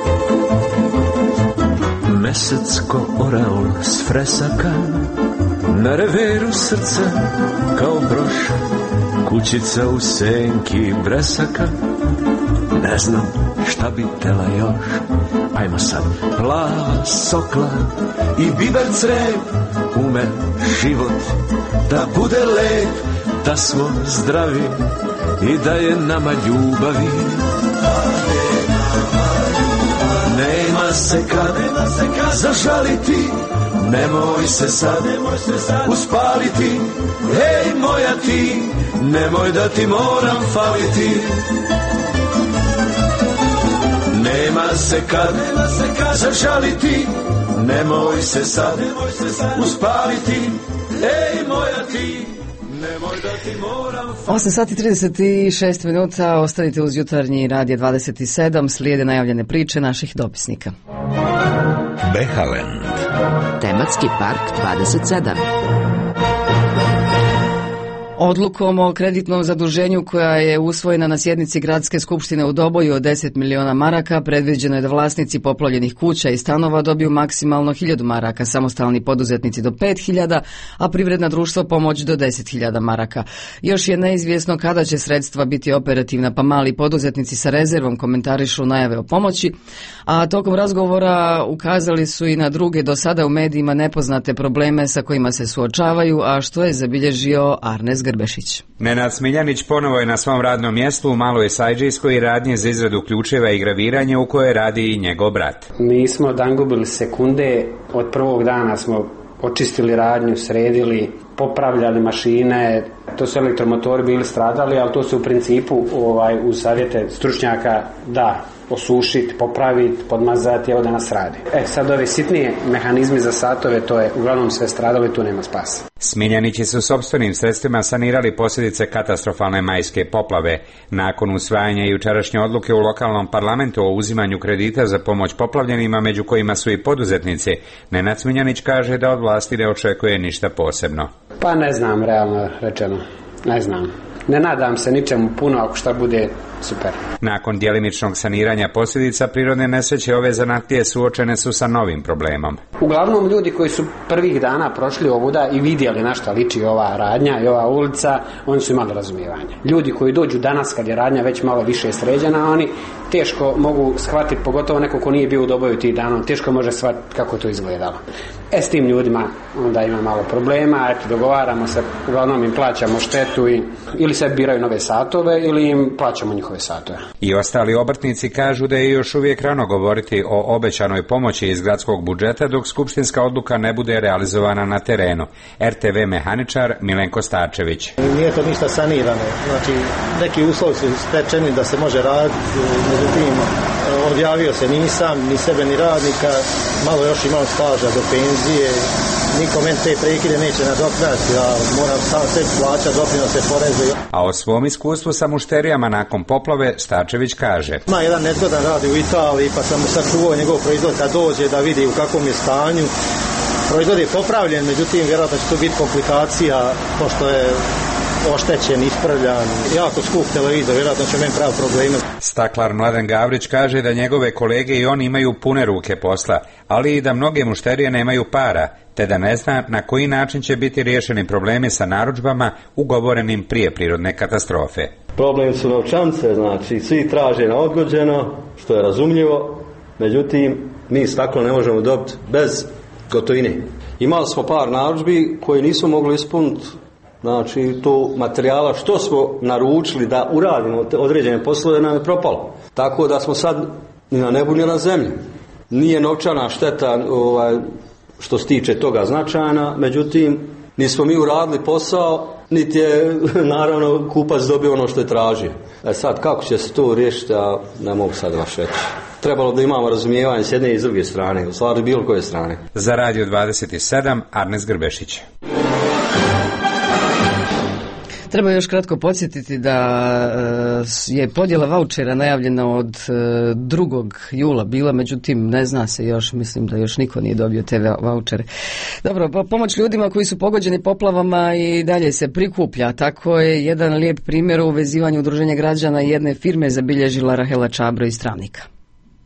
Speaker 9: Mesec ko oreol s fresaka Na reveru srce kao broš, kućica u senki bresaka. Ne znam šta bi tela još. Ajmo sad. Plava sokla i biber crev, ume život da bude lep, da smo zdravi i da je nama ljubavi. Nema se kad zažaliti, nemoj se sad uspaliti. Hej moja ti, nemoj da ti moram faliti. Nema se kad zažaliti, nemoj se sad uspaliti. Ej moja ti, nemoj da ti moram faliti.
Speaker 1: osam sati trideset šest minuta, ostanite uz jutarnji Radio dvadeset sedam, slijede najavljene priče naših dopisnika.
Speaker 2: Behaland.
Speaker 3: Tematski park dvadeset sedam.
Speaker 1: Odlukom o kreditnom zaduženju koja je usvojena na sjednici Gradske skupštine u Doboju od deset miliona maraka, predviđeno je da vlasnici poplavljenih kuća i stanova dobiju maksimalno hiljadu maraka, samostalni poduzetnici do pet hiljada, a privredna društva pomoć do deset hiljada maraka. Još je neizvjesno kada će sredstva biti operativna, pa mali poduzetnici sa rezervom komentarišu najave o pomoći, a tokom razgovora ukazali su i na druge do sada u medijima nepoznate probleme sa kojima se suočavaju, a što je zabilježio Arnes Grbešić.
Speaker 11: Nenad Smiljanić ponovo je na svom radnom mjestu u Maloj Sajđijskoj radnje za izradu ključeva i graviranje u kojoj radi i njegov brat.
Speaker 12: Nismo dan gubili sekunde, od prvog dana smo očistili radnju, sredili, popravljali mašine, to su elektromotori bili stradali, ali to su u principu ovaj, uz savjete stručnjaka da osušiti, popraviti, podmazati, evo da nas radi. E, sad ove sitnije mehanizmi za satove, to je uglavnom sve stradalo i tu nema spasa.
Speaker 11: Smiljanići su sopstvenim sredstvima sanirali posljedice katastrofalne majske poplave. Nakon usvajanja jučerašnje odluke u lokalnom parlamentu o uzimanju kredita za pomoć poplavljenima, među kojima su i poduzetnici, Nenad Smiljanić kaže da od vlasti ne očekuje ništa posebno.
Speaker 12: Pa ne znam, realno rečeno. Ne znam. Ne nadam se ničemu puno, ako šta bude super.
Speaker 11: Nakon djelimičnog saniranja posljedica prirodne nesreće, ove zanatlije suočene su sa novim problemom.
Speaker 12: Uglavnom ljudi koji su prvih dana prošli ovuda i vidjeli na šta liči ova radnja i ova ulica, oni su imali razumijevanje. Ljudi koji dođu danas kad je radnja već malo više sređena, oni teško mogu shvatiti, pogotovo neko ko nije bio u Doboju tih dana, teško može shvatiti kako to izgledalo. E s tim ljudima onda ima malo problema, eto dogovaramo se, uglavnom im plaćamo štetu i ili se biraju nove satove ili im plaćamo njihove satove.
Speaker 11: I ostali obrtnici kažu da je još uvijek rano govoriti o obećanoj pomoći iz gradskog budžeta dok skupštinska odluka ne bude realizovana na terenu. er te ve mehaničar Milenko Starčević.
Speaker 13: Nije to ništa sanirano, znači neki uslovi su stečeni da se može raditi, međutim odjavio se nisam, ni sebe ni radnika, malo još imam staža do penzije, niko meni te prekide neće nadoknaditi, ja moram sam sebi plaćati doprinose, poreze.
Speaker 11: A o svom iskustvu sa mušterijama nakon poplave Starčević kaže:
Speaker 13: Ma jedan nezgodan radi u Italiji, pa sam mu sad čuvao njegov proizvod da dođe da vidi u kakvom je stanju. Proizvod je popravljen, međutim vjerojatno će tu biti komplikacija, pošto je oštećen, ispravljan, jako skup televizor, vjerojatno će meni pravi probleme.
Speaker 11: Staklar Mladen Gavrić kaže da njegove kolege i oni imaju pune ruke posla, ali i da mnoge mušterije nemaju para, te da ne zna na koji način će biti riješeni problemi sa narudžbama ugovorenim prije prirodne katastrofe.
Speaker 13: Problem su novčance, znači svi traže na odgođeno, što je razumljivo, međutim mi staklo ne možemo dobiti bez gotovine. Imali smo par narudžbi koje nismo mogli ispuniti, znači to materijala što smo naručili da uradimo određene poslove nam je propalo. Tako da smo sad ni na nebu ni na zemlji. Nije novčana šteta ovaj, što se tiče toga značajna, međutim nismo mi uradili posao, niti je naravno kupac dobio ono što je tražio. E sad kako će se to riješiti, ja ne mogu sad vaš reći. Trebalo da imamo razumijevanje s jedne i s druge strane, u stvari bilo koje strane.
Speaker 11: Za Radio dvadeset sedam, Arnes Grbešić.
Speaker 1: Treba još kratko podsjetiti da je podjela vaučera najavljena od drugog jula bila, međutim ne zna se još, mislim da još niko nije dobio te vaučere. Dobro, pomoć ljudima koji su pogođeni poplavama i dalje se prikuplja, tako je jedan lijep primjer u vezivanju udruženja građana jedne firme zabilježila Rahela Čabro iz Travnika.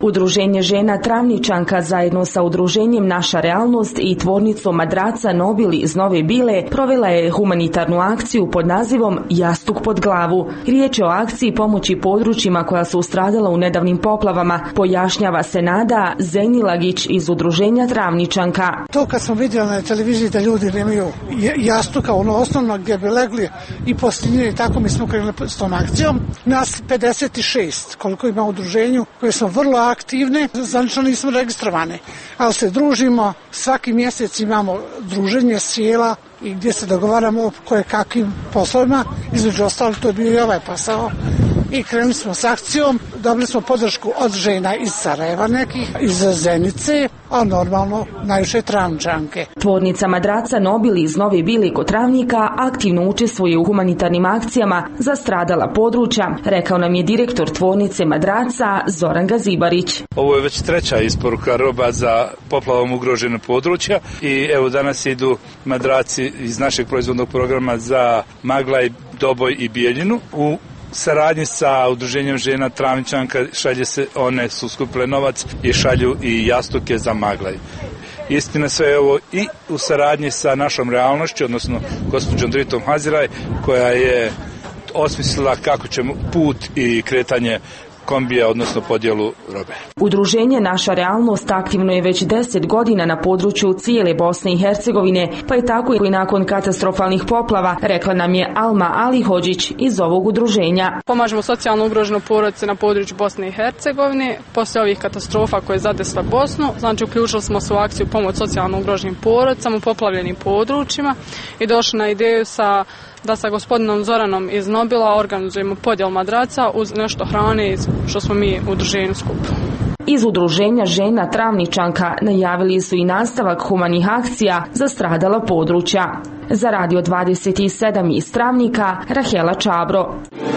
Speaker 10: Udruženje žena Travničanka zajedno sa udruženjem Naša realnost i tvornicom madraca Nobili iz Nove Bile provela je humanitarnu akciju pod nazivom Jastuk pod glavu. Riječ je o akciji pomoći područjima koja su stradala u nedavnim poplavama, pojašnjava se Nada Zenilagić iz udruženja Travničanka.
Speaker 14: To kad smo vidjeli na televiziji da ljudi nemaju jastuka, ono osnovno gdje bi legli i posljednje i tako mi smo krenuli s tom akcijom. Nas pedeset šest koliko ima u udruženju koje smo vrlo aktivne, znači nismo registrovane, ali se družimo, svaki mjesec imamo druženje sjela i gdje se dogovaramo o koje kakvim poslovima, između ostalog to je bio i ovaj posao. I krenuli smo s akcijom, dobili smo podršku od žena iz Sarajeva nekih, iz Zenice, a normalno najviše Travničanke.
Speaker 10: Tvornica madraca Nobili iz Nove Bile kod Travnika aktivno učestvuje u humanitarnim akcijama za stradala područja, rekao nam je direktor tvornice madraca Zoran Gazibarić.
Speaker 15: Ovo je već treća isporuka roba za poplavom ugrožene područja i evo danas idu madraci iz našeg proizvodnog programa za Maglaj, Doboj i Bijeljinu. U saradnji sa udruženjem žena Travničanka šalje se, one su skupile novac i šalju i jastuke za Maglaj. Istina sve je ovo i u saradnji sa našom realnošću, odnosno gospođom Dritom Haziraj, koja je osmislila kako ćemo put i kretanje kombija, odnosno podjelu robe.
Speaker 10: Udruženje Naša realnost aktivno je već deset godina na području cijele Bosne i Hercegovine, pa je tako i nakon katastrofalnih poplava, rekla nam je Alma Alihođić iz ovog udruženja.
Speaker 18: Pomažemo socijalno ugroženo porodice na području Bosne i Hercegovine poslije ovih katastrofa koje je zadesila Bosnu. Znači uključili smo se u akciju pomoć socijalno ugroženim porodicama u poplavljenim područjima i došli na ideju sa da sa gospodinom Zoranom iz Nobila organizujemo podjel madraca uz nešto hrane što smo mi u udruženju skupili.
Speaker 10: Iz udruženja žena Travničanka najavili su i nastavak humanih akcija za stradala područja. Za Radio dvadeset sedam iz Travnika, Rahela Čabro.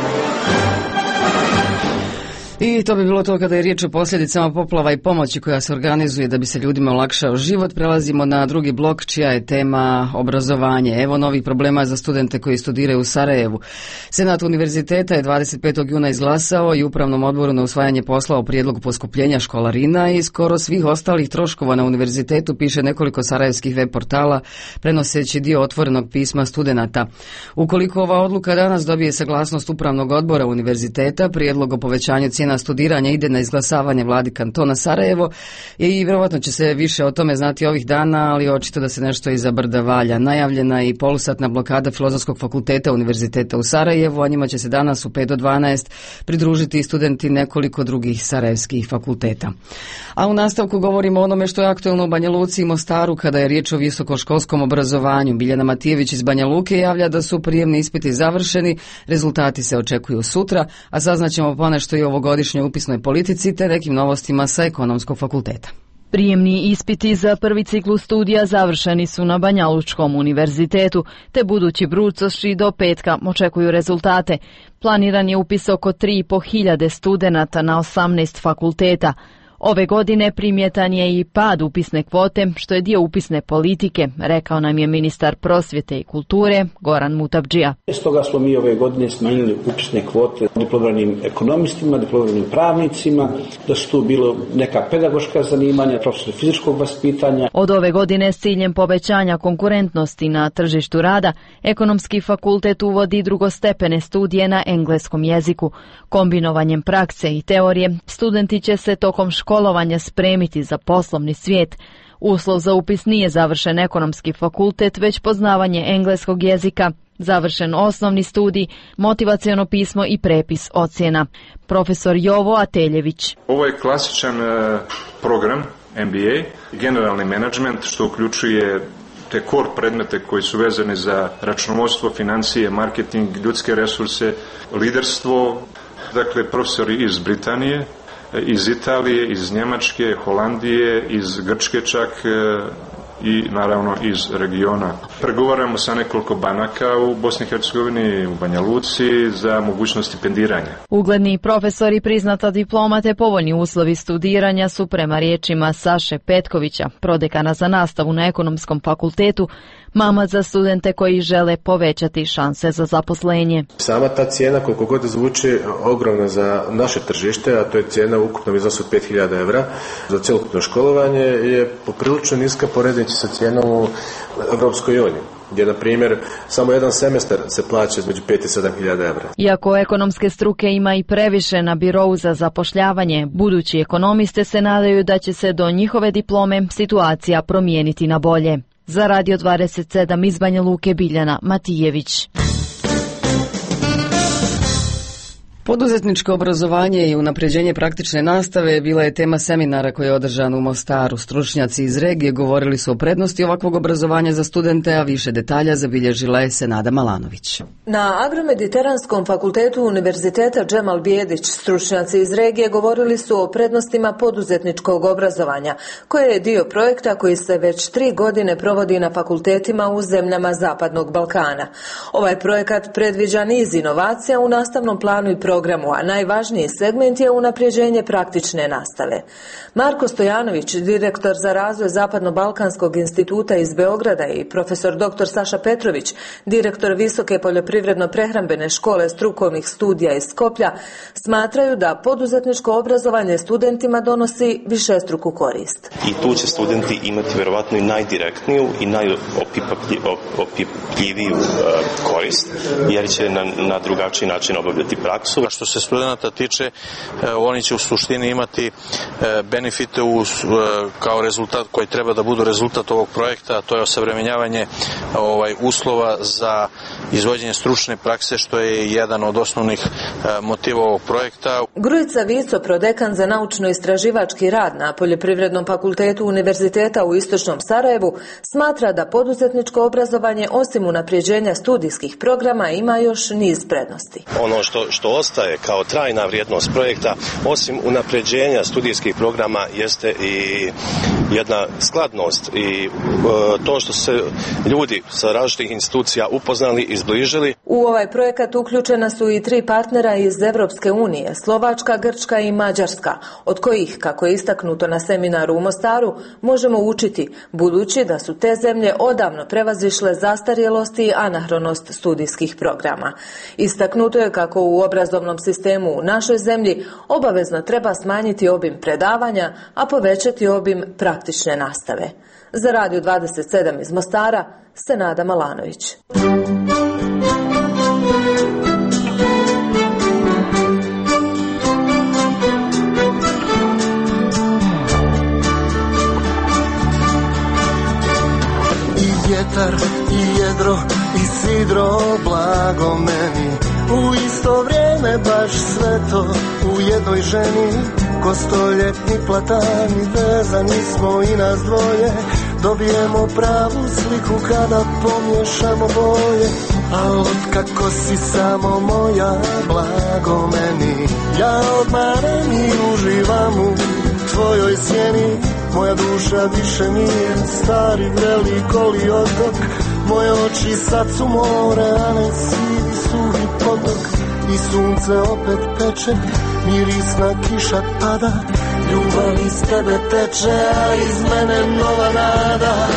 Speaker 1: I to bi bilo to kada je riječ o posljedicama poplava i pomoći koja se organizuje da bi se ljudima olakšao život. Prelazimo na drugi blok čija je tema obrazovanje. Evo novih problema za studente koji studiraju u Sarajevu. Senat univerziteta je dvadeset petog juna izglasao i upravnom odboru na usvajanje poslao prijedlog poskupljenja školarina i skoro svih ostalih troškova na univerzitetu, piše nekoliko sarajevskih web portala prenoseći dio otvorenog pisma studenata. Ukoliko ova odluka danas dobije saglasnost upravnog odbora univerziteta, prijedlog o povećanju cijena na studiranje ide na izglasavanje vladi kantona Sarajevo i vjerovatno će se više o tome znati ovih dana, ali očito da se nešto iza brda valja. Najavljena je i polusatna blokada Filozofskog fakulteta Univerziteta u Sarajevu, a njima će se danas u pet do dvanaest pridružiti i studenti nekoliko drugih sarajevskih fakulteta. A u nastavku govorimo o onome što je aktuelno u Banja Luci i Mostaru kada je riječ o visokoškolskom obrazovanju. Biljana Matijević iz Banja Luke javlja da su prijemni ispiti završeni, rezultati se očekuju sutra, a saznaćemo ponešto i ovogodišnjoj upisnoj politici te nekim novostima sa Ekonomskog fakulteta.
Speaker 20: Prijemni ispiti za prvi ciklus studija završeni su na Banja Lučkom univerzitetu, te budući brucoši do petka očekuju rezultate. Planiran je upis oko tri i po hiljade studenata na osamnaest fakulteta. Ove godine primjetan je i pad upisne kvote, što je dio upisne politike, rekao nam je ministar prosvjete i kulture Goran Mutavdžija.
Speaker 26: Stoga smo mi ove godine smanjili upisne kvote diplomiranim ekonomistima, diplomiranim pravnicima, da su tu bilo neka pedagoška zanimanja, profesor fizičkog vaspitanja.
Speaker 20: Od ove godine s ciljem povećanja konkurentnosti na tržištu rada, Ekonomski fakultet uvodi drugostepene studije na engleskom jeziku. Kombinovanjem prakse i teorije, studenti će se tokom školovanja spremiti za poslovni svijet. Uslov za upis nije završen Ekonomski fakultet, već poznavanje engleskog jezika, završen osnovni studij, motivaciono pismo i prepis ocjena. Profesor Jovo Ateljević.
Speaker 27: Ovo je klasičan program M B A, generalni menadžment, što uključuje te core predmete koji su vezani za računovodstvo, financije, marketing, ljudske resurse, liderstvo. Dakle, profesori iz Britanije, iz Italije, iz Njemačke, Holandije, iz Grčke čak i naravno iz regiona. Pregovaramo sa nekoliko banaka u Bosni i Hercegovini, u Banja Luci za mogućnost stipendiranja.
Speaker 20: Ugledni profesori, priznata diploma te povoljni uslovi studiranja su prema riječima Saše Petkovića, prodekana za nastavu na Ekonomskom fakultetu, Mamac za studente koji žele povećati šanse za zaposlenje.
Speaker 5: Sama ta cijena, koliko god zvuči ogromna za naše tržište, a to je cijena u ukupnom iznosu od pet hiljada evra za cjelokupno školovanje, je poprilično niska poredeći sa cijenom u Europskoj uniji, gdje, na primjer, samo jedan semestar se plaća između pet i sedam hiljada evra.
Speaker 20: Iako ekonomske struke ima i previše na birou za zapošljavanje, budući ekonomiste se nadaju da će se do njihove diplome situacija promijeniti na bolje. Za Radio dvadeset sedam iz Banja Luke, Biljana Matijević.
Speaker 1: Poduzetničko obrazovanje i unapređenje praktične nastave bila je tema seminara koji je održan u Mostaru. Stručnjaci iz regije govorili su o prednosti ovakvog obrazovanja za studente, a više detalja zabilježila je Senada Malanović.
Speaker 6: Na Agromediteranskom fakultetu Univerziteta Džemal Bijedić stručnjaci iz regije govorili su o prednostima poduzetničkog obrazovanja, koje je dio projekta koji se već tri godine provodi na fakultetima u zemljama Zapadnog Balkana. Ovaj projekat predviđa niz inovacija u nastavnom planu i programu, a najvažniji segment je unapređenje praktične nastave. Marko Stojanović, direktor za razvoj Zapadno-Balkanskog instituta iz Beograda, i profesor doktor Saša Petrović, direktor Visoke poljoprivredno-prehrambene škole strukovnih studija iz Skoplja, smatraju da poduzetničko obrazovanje studentima donosi višestruku korist.
Speaker 17: I tu će studenti imati vjerovatno i najdirektniju i najopipljiviju korist, jer će na, na drugačiji način obavljati praksu.
Speaker 19: Što se studenta tiče, oni će u suštini imati benefite u, kao rezultat koji treba da budu rezultat ovog projekta, a to je osavremenjavanje ovaj, uslova za izvođenje stručne prakse, što je jedan od osnovnih motiva ovog projekta.
Speaker 6: Grujica Vico, prodekan za naučno-istraživački rad na Poljoprivrednom fakultetu Univerziteta u Istočnom Sarajevu, smatra da poduzetničko obrazovanje osim unapređenja studijskih programa ima još niz prednosti.
Speaker 17: Ono što, što ostaje kao trajna vrijednost projekta, osim unapređenja studijskih programa, jeste i jedna skladnost i e, to što se ljudi sa različitih institucija upoznali i zbližili.
Speaker 6: U ovaj projekat uključena su i tri partnera iz Evropske unije, Slovačka, Grčka i Mađarska, od kojih, kako je istaknuto na seminaru u Mostaru, možemo učiti, budući da su te zemlje odavno prevazišle zastarjelost i anahronost studijskih programa. Istaknuto je kako u obrazovnom sistemu u našoj zemlji obavezno treba smanjiti obim predavanja, a povećati obim praktične nastave. Za Radio dvadeset sedam iz Mostara, Senada Malanović.
Speaker 21: I vjetar, i jedro, i sidro, blago meni, u isto vrijeme baš sve to u jednoj ženi. Ko stoljetni platani, vezani smo i nas dvoje, dobijemo pravu sliku kada pomiješamo boje. A otkako si samo moja, blago meni, ja odmarem i uživam u tvojoj sjeni. Moja duša više nije stari velikoli otok, moje oči sad su more, a ne sivi suhi potok. I sunce opet peče, mirisna kiša pada, ljubav iz tebe teče, a iz mene nova nada.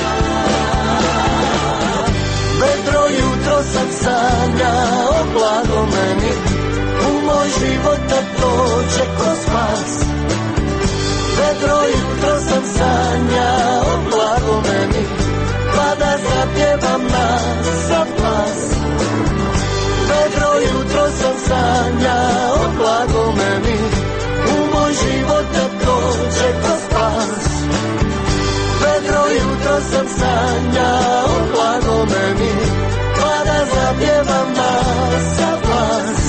Speaker 21: Vedro jutro sam sanjao, blago meni, u moj život da dođe ko spas. Vedro jutro sam sanjao, blago meni, pa da zapjevam nas za glas. Vedro jutro sam sanjao, blago meni, u moj život da dođe ko spas. Vedro jutro sam sanjao, blago meni, pa da zapjevam nas za glas.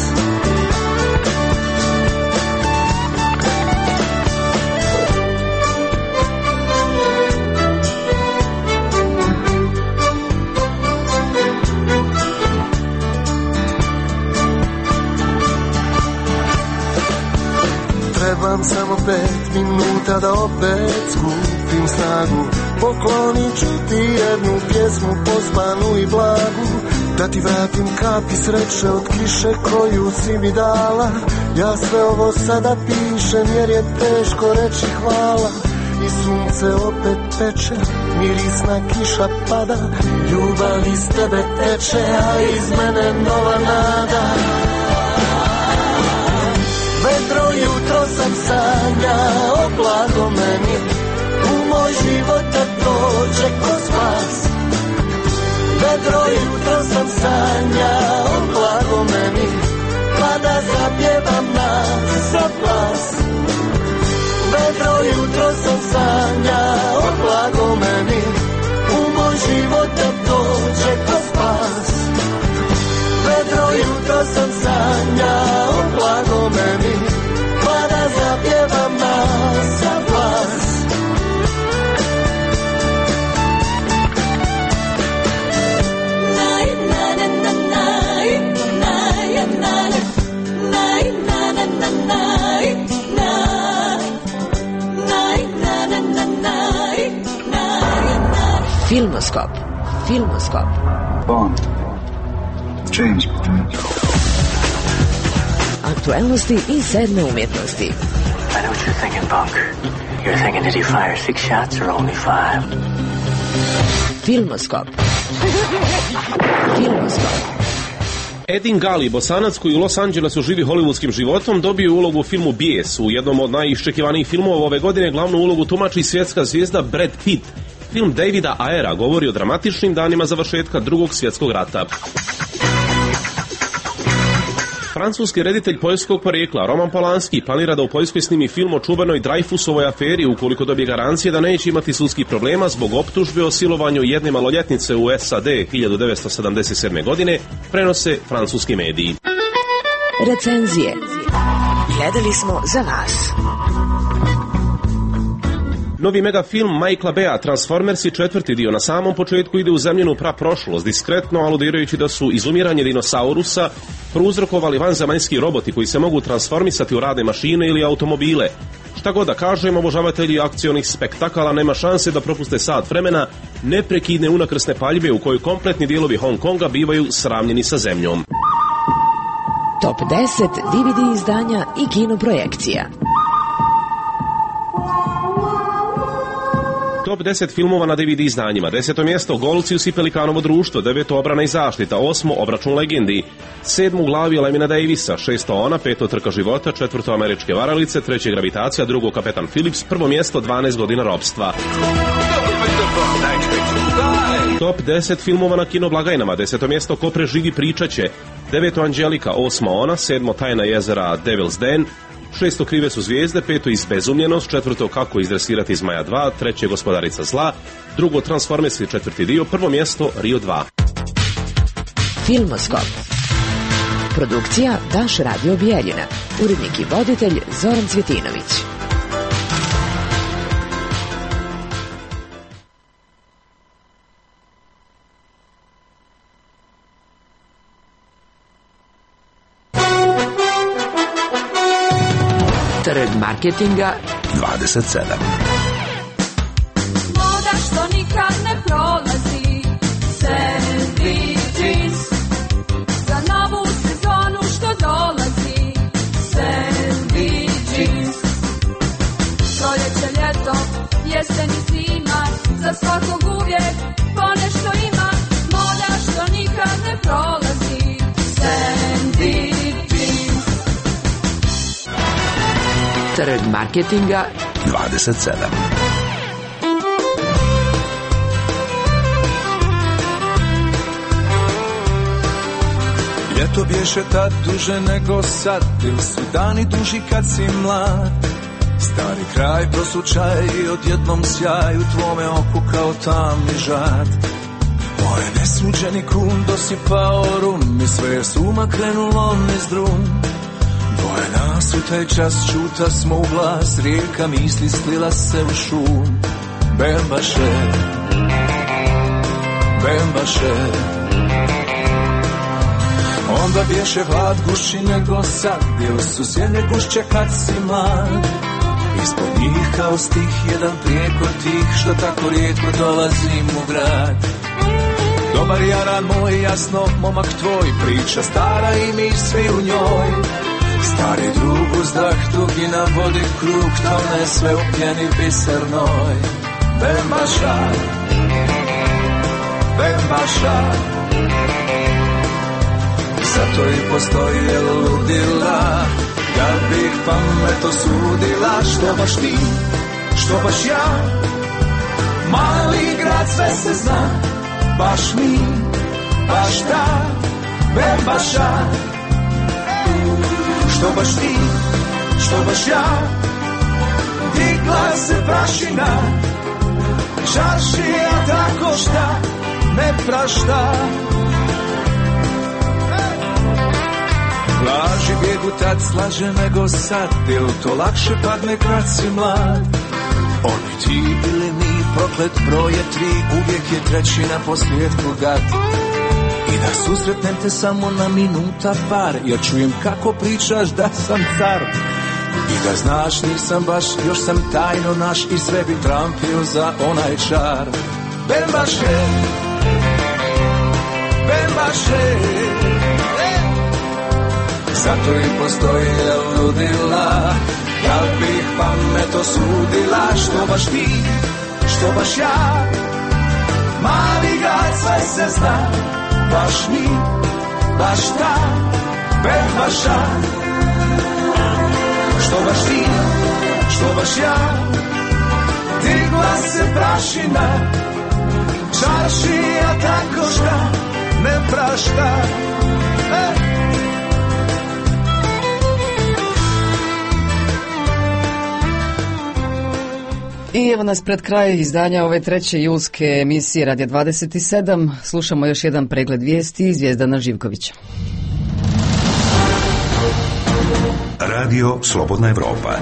Speaker 21: Trebam samo pet minuta da opet skupim snagu, poklonit ću ti jednu pjesmu pospanu i blagu, da ti vratim kapi sreće od kiše koju si mi dala. Ja sve ovo sada pišem jer je teško reći hvala, i sunce opet peče, mirisna kiša pada, ljubav iz tebe teče, a iz mene nova nada. Vedro jutro sam sanjao, blago meni, u moj život da dođe ko spas. Vedro jutro sam sanjao, blago meni, pa da zapjevam nas za glas. Vedro jutro sam sanjao, blago meni, u moj život da dođe ko spas. Vedro jutro sam sanjao, blago meni, pa da zapjevam nas za glas.
Speaker 3: Filmoskop. Filmoskop.
Speaker 4: Bond. James Bond.
Speaker 3: Aktualnosti i sedme umjetnosti.
Speaker 7: I know what you're thinking, Punk. You're thinking, did he fire six shots or only five?
Speaker 3: Filmoskop. Filmoskop.
Speaker 16: Edin Gali, Bosanac koji u Los Angelesu živi hollywoodskim životom, dobio ulogu u filmu Bijes. U jednom od najiščekivanijih filmova ove godine glavnu ulogu tumači svjetska zvijezda Brad Pitt. Film Davida Ayera govori o dramatičnim danima završetka drugog svjetskog rata. Francuski reditelj poljskog porijekla Roman Polanski planira da u Poljskoj snimi film o čuvenoj Dreyfusovoj aferi ukoliko dobije garancije da neće imati sudskih problema zbog optužbe o silovanju jedne maloljetnice u S A D hiljadu devetsto sedamdeset sedme. godine, prenose francuski mediji.
Speaker 3: Recenzije. Gledali smo za vas.
Speaker 16: Novi megafilm Michaela Baya Transformersi četvrti dio na samom početku ide u zemljenu praprošlost, diskretno aludirajući da su izumiranje dinosaurusa prouzrokovali vanzemaljski roboti koji se mogu transformisati u radne mašine ili automobile. Šta god da kažem, obožavatelji akcionih spektakala nema šanse da propuste sat vremena neprekidne unakrsne paljbe u kojoj kompletni dijelovi Hong Konga bivaju sravnjeni sa zemljom.
Speaker 3: Top deset D V D izdanja i kinoprojekcija.
Speaker 16: Top deset filmova na D V D izdanjima. Deseto mjesto Golcius i Pelikanovo društvo. Deveto Obrana i zaštita. Osmo Obračun legendi. Sedmo U glavi Lemina Davisa. Šesto Ona. Peto Trka života. Četvrto Američke varalice. Treće Gravitacija. Drugo Kapetan Phillips. Prvo mjesto dvanaest godina ropstva. Top deset filmova na kinoblagajnama. Deseto mjesto Ko preživi pričat će. Deveto Anđelika. Osmo Ona. Sedmo Tajna jezera Devil's Den. Šesto Krive su zvijezde, peto Izbezumljenost, četvrto Kako izdresirati Zmaja dva, treće Gospodarica zla, drugo Transformersi četvrti dio, prvo mjesto Rio dva.
Speaker 3: Filmoskop. Produkcija Daš Radio Bijeljina. Urednik i voditelj Zoran Cvjetinović. Trg marketinga
Speaker 2: dvadeset sedam.
Speaker 22: Moda što nikad ne prolazi, Sandy jeans. Za novu sezonu što dolazi, Sandy jeans. Proljeće, ljeto, jesen i zima, za svakog uvijek ponešto ima. Moda što nikad ne prolazi, Sandy jeans.
Speaker 3: Trg marketinga
Speaker 2: dvadeset sedam.
Speaker 23: Ljeto bješe tad duže nego sad, bili su dani duži kad si mlad. Stari kraj prosučaj i odjednom sjaj u tvome oku kao tamni žad. Moje nesuđeni kum dosipao rum i sve je suma krenulo niz drum. Dvoje nas u taj čas čuta smo u glas, rijeka misli slila se u šum. Bembaše, bembaše. Onda bješe hlad guši nego sad, bile su zemlje gušće kad si mlad. Ispod njih kao stih jedan prijeko tih, što tako rijetko dolazim u grad. Dobar jaran moj, jasno momak tvoj, priča stara i mi svi u njoj. Stari drug uzdah dugi na vodi krug, tone sve u pjeni bisernoj. Bembaša, Bembaša, zato i postoji ludila, kad bih pamet osudila. Što baš ti, što baš ja, mali grad sve se zna, baš mi, baš ta Bembaša. Što baš ti, što baš ja, digla se prašina, čaršija tako šta ne prašta. Laži bijegu tad slaže nego sad, jel to lakše padne kad si mlad? Oni ti ili mi, proklet broj je tri, uvijek je treći na posljedku gad. I da susretnem te samo na minuta par, jer čujem kako pričaš da sam car. I da znaš nisam baš, još sam tajno naš i sve bi trampio za onaj čar. Bembaše, Bembaše, zato i postoji ludila, kad bih pamet osudila. Što baš ti, što baš ja, mali grad sve se zna, baš mi, baš ta Bembaša. Što baš ti, što baš ja, digla se prašina, čaršija tako šta ne prašta. Hey!
Speaker 1: I evo nas pred kraj izdanja ove treće julske emisije Radija dvadeset sedam. Slušamo još jedan pregled vijesti iz Zvijezdana Živkovića.
Speaker 2: Radio Slobodna Evropa.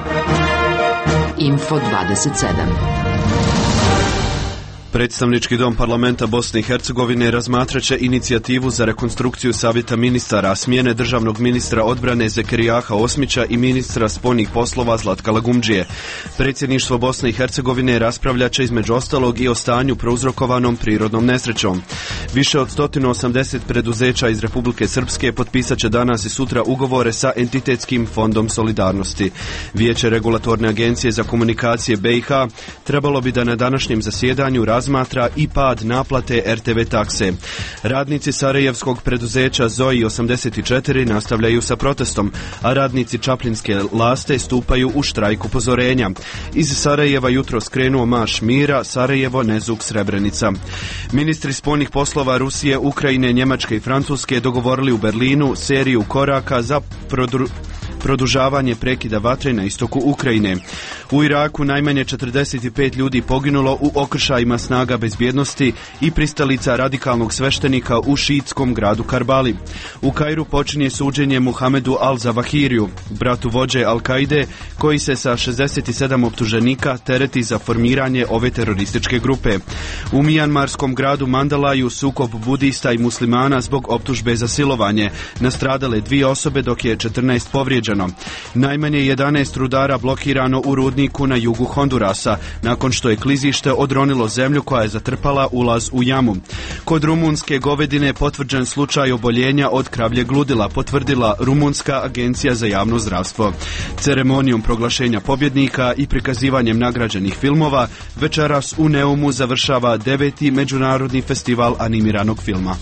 Speaker 3: Info dvadeset sedam.
Speaker 8: Predstavnički dom parlamenta Bosne i Hercegovine razmatraće inicijativu za rekonstrukciju savjeta ministara, smjene državnog ministra odbrane Zekerijaha Osmića i ministra spoljnih poslova Zlatka Lagumdžije. Predsjedništvo Bosne i Hercegovine raspravljaće između ostalog i o stanju prouzrokovanom prirodnom nesrećom. Više od sto osamdeset preduzeća iz Republike Srpske potpisat će danas i sutra ugovore sa entitetskim fondom solidarnosti. Vijeće regulatorne agencije za komunikacije B i H trebalo bi da na današnjem zasjedanju razmatra i pad naplate R T V takse. Radnici sarajevskog preduzeća Zoji osamdeset četiri nastavljaju sa protestom, a radnici Čaplinske laste stupaju u štrajk upozorenja. Iz Sarajeva jutro skrenuo marš mira Sarajevo, Nezuk, Srebrenica. Ministri spoljnih poslova Rusije, Ukrajine, Njemačke i Francuske dogovorili u Berlinu seriju koraka za prodru... produžavanje prekida vatre na istoku Ukrajine. U Iraku najmanje četrdeset pet ljudi poginulo u okršajima snaga bezbjednosti i pristalica radikalnog sveštenika u šiitskom gradu Karbali. U Kairu počinje suđenje Muhamedu al-Zawahiriju, bratu vođe Al-Kaide, koji se sa šezdeset sedam optuženika tereti za formiranje ove terorističke grupe. U mijanmarskom gradu Mandalaju sukob budista i muslimana zbog optužbe za silovanje. Nastradale dvije osobe dok je četrnaest povrijeđeno. Najmanje jedanaest rudara blokirano u rudniku na jugu Hondurasa, nakon što je klizište odronilo zemlju koja je zatrpala ulaz u jamu. Kod rumunske govedine potvrđen slučaj oboljenja od kravljeg ludila, potvrdila Rumunska agencija za javno zdravstvo. Ceremonijom proglašenja pobjednika i prikazivanjem nagrađenih filmova večeras u Neumu završava deveti međunarodni festival animiranog filma.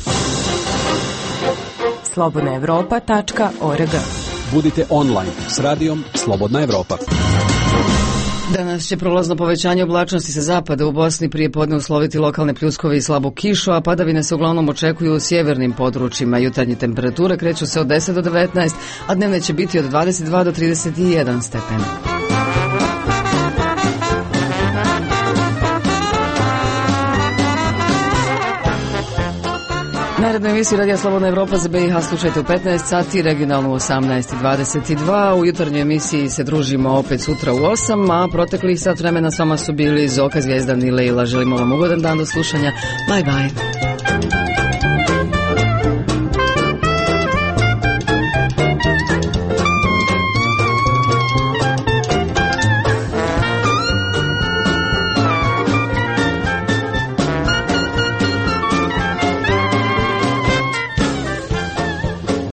Speaker 9: slobodna evropa tačka org.
Speaker 11: Budite online s radijom Slobodna Evropa.
Speaker 1: Danas će prolazno povećanje oblačnosti sa zapada u Bosni prije podne usloviti lokalne pljuskove i slabu kišu, a padavine se uglavnom očekuju u sjevernim područjima. Jutarnje temperature kreću se od deset do devetnaest, a dnevne će biti od dvadeset dva do trideset jedan stepen. Narednu emisiju Radija Slobodna Evropa za B i H slušajte u petnaest sati, regionalno u osamnaest i dvadeset dva. U jutarnjoj emisiji se družimo opet sutra u osam, a proteklih sat vremena s vama su bili Zoka, Zvijezdan i Lejla. Želimo vam ugodan dan do slušanja. Bye bye.